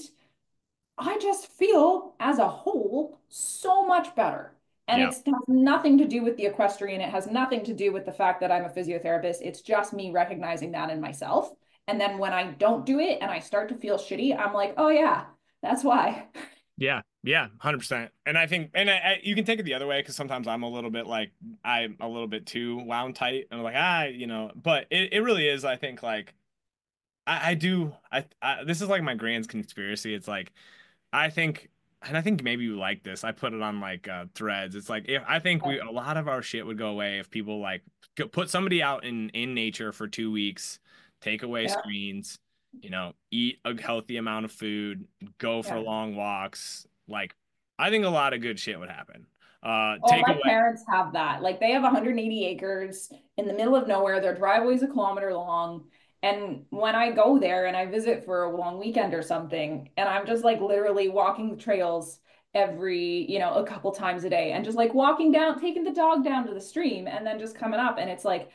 I just feel as a whole so much better. And Yeah. it's, it has nothing to do with the equestrian. It has nothing to do with the fact that I'm a physiotherapist. It's just me recognizing that in myself. And then when I don't do it and I start to feel shitty, I'm like, oh, yeah, that's why. Yeah, yeah, one hundred percent. And I think, and I, I, you can take it the other way because sometimes I'm a little bit like, I'm a little bit too wound tight. And I'm like, ah, you know, but it, it really is, I think, like, I, I do, I, I, this is like my grand conspiracy. It's like, I think, and I think maybe you like this. I put it on like uh, threads. It's like if I think we a lot of our shit would go away if people like go, put somebody out in in nature for two weeks, take away Yeah, screens, you know, eat a healthy amount of food, go for yeah. long walks. Like I think a lot of good shit would happen. Uh, Oh, take my away, parents have that. Like they have one hundred eighty acres in the middle of nowhere. Their driveway's a kilometer long. And when I go there and I visit for a long weekend or something, and I'm just like literally walking the trails every, you know, a couple times a day and just like walking down, taking the dog down to the stream and then just coming up. And it's like,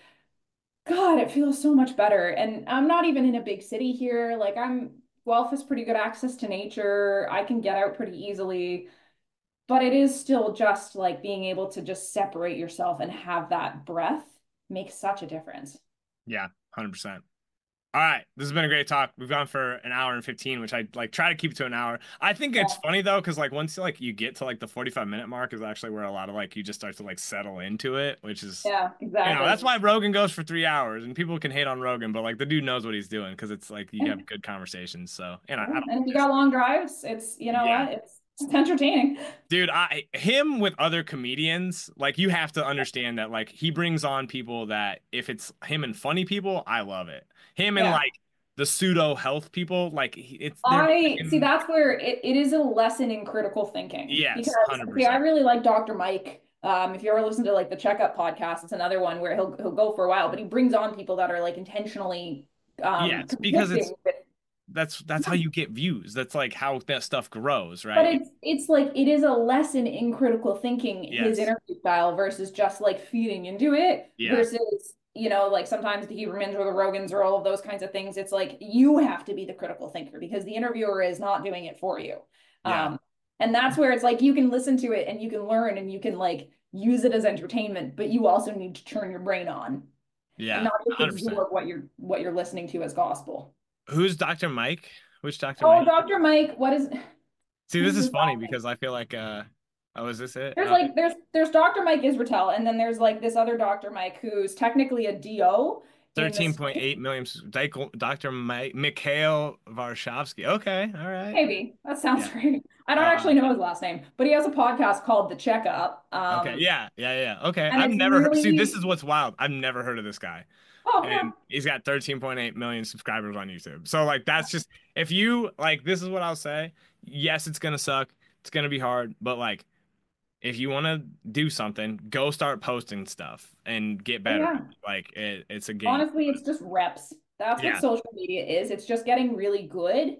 God, it feels so much better. And I'm not even in a big city here. Like I'm, Guelph has pretty good access to nature. I can get out pretty easily, but it is still just like being able to just separate yourself and have that breath makes such a difference. yeah, one hundred percent. All right, this has been a great talk. We've gone for an hour and fifteen, which I like try to keep to an hour. I think it's Yeah, funny though, because like once like you get to like the forty-five minute mark is actually where a lot of like you just start to like settle into it, which is yeah, you know, that's exactly. why Rogan goes for three hours and people can hate on Rogan, but like the dude knows what he's doing because it's like you have good conversations. So, and I, I Yeah. don't And if you just, got long drives, it's, you know yeah. what, it's, it's entertaining. Dude, I him with other comedians, like you have to understand that like he brings on people that if it's him and funny people, I love it. Him and Yeah. like the pseudo health people, like he- it's they're I see freaking that's where it, it is a lesson in critical thinking because yes, okay, I one hundred percent. really like doctor Mike. Um, if you ever listen to like the checkup podcast, it's another one where he'll he'll go for a while, but he brings on people that are like intentionally um Yes, because it's conflicting with. that's that's how you get views. That's like how that stuff grows, But right? It- it's it's like it is a lesson in critical thinking, his yes. interview style versus just like feeding into it Yeah. versus, you know, like sometimes the Hubermans or the Rogans or all of those kinds of things. It's like you have to be the critical thinker because the interviewer is not doing it for you. Yeah. Um, and that's where it's like you can listen to it and you can learn and you can like use it as entertainment, but you also need to turn your brain on and Yeah. not just one hundred percent. absorb what you're what you're listening to as gospel. Who's doctor Mike? Which doctor Oh, Mike? doctor Mike, what is See, what this is is his funny because I feel like uh oh, is this it? There's Uh, like there's there's doctor Mike Israetel, and then there's like this other doctor Mike who's technically a D O in the States. thirteen point eight million doctor Mike Mikhail Varshavsky. Okay, all right. Maybe that sounds Yeah. right. I don't Uh actually know his last name, but he has a podcast called The Checkup. okay. Um, Yeah, yeah, yeah. Okay. and I've it's never heard, see, this really is what's wild. I've never heard of this guy. oh And yeah, he's got thirteen point eight million subscribers on YouTube. So like that's just if you like this is what I'll say. Yes, it's gonna suck. It's gonna be hard, but like if you want to do something, go start posting stuff and get oh better at yeah. it. Like it, it's a game. Honestly, it's just reps. That's what Yeah. social media is. It's just getting really good.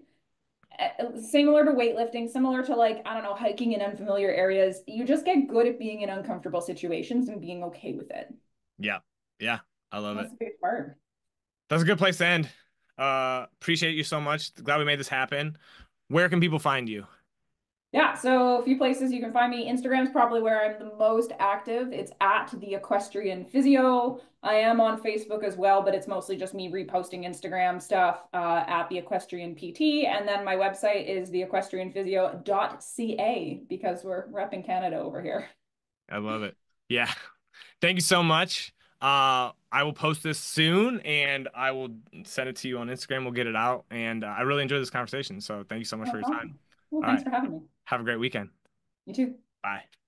Uh, Similar to weightlifting, similar to like, I don't know, hiking in unfamiliar areas. You just get good at being in uncomfortable situations and being okay with it. Yeah. Yeah. I love it. That's the big part. That's a good place to end. Uh, appreciate you so much. Glad we made this happen. Where can people find you? Yeah, so a few places you can find me. Instagram's probably where I'm the most active. It's at the Equestrian Physio. I am on Facebook as well, but it's mostly just me reposting Instagram stuff uh, at the Equestrian P T. And then my website is the equestrian physio dot c a because we're repping Canada over here. I love it. Yeah. Thank you so much. Uh, I will post this soon and I will send it to you on Instagram. We'll get it out. And uh, I really enjoyed this conversation. So thank you so much No for your time. problem. Well, All thanks right. for having me. Have a great weekend. You too. Bye.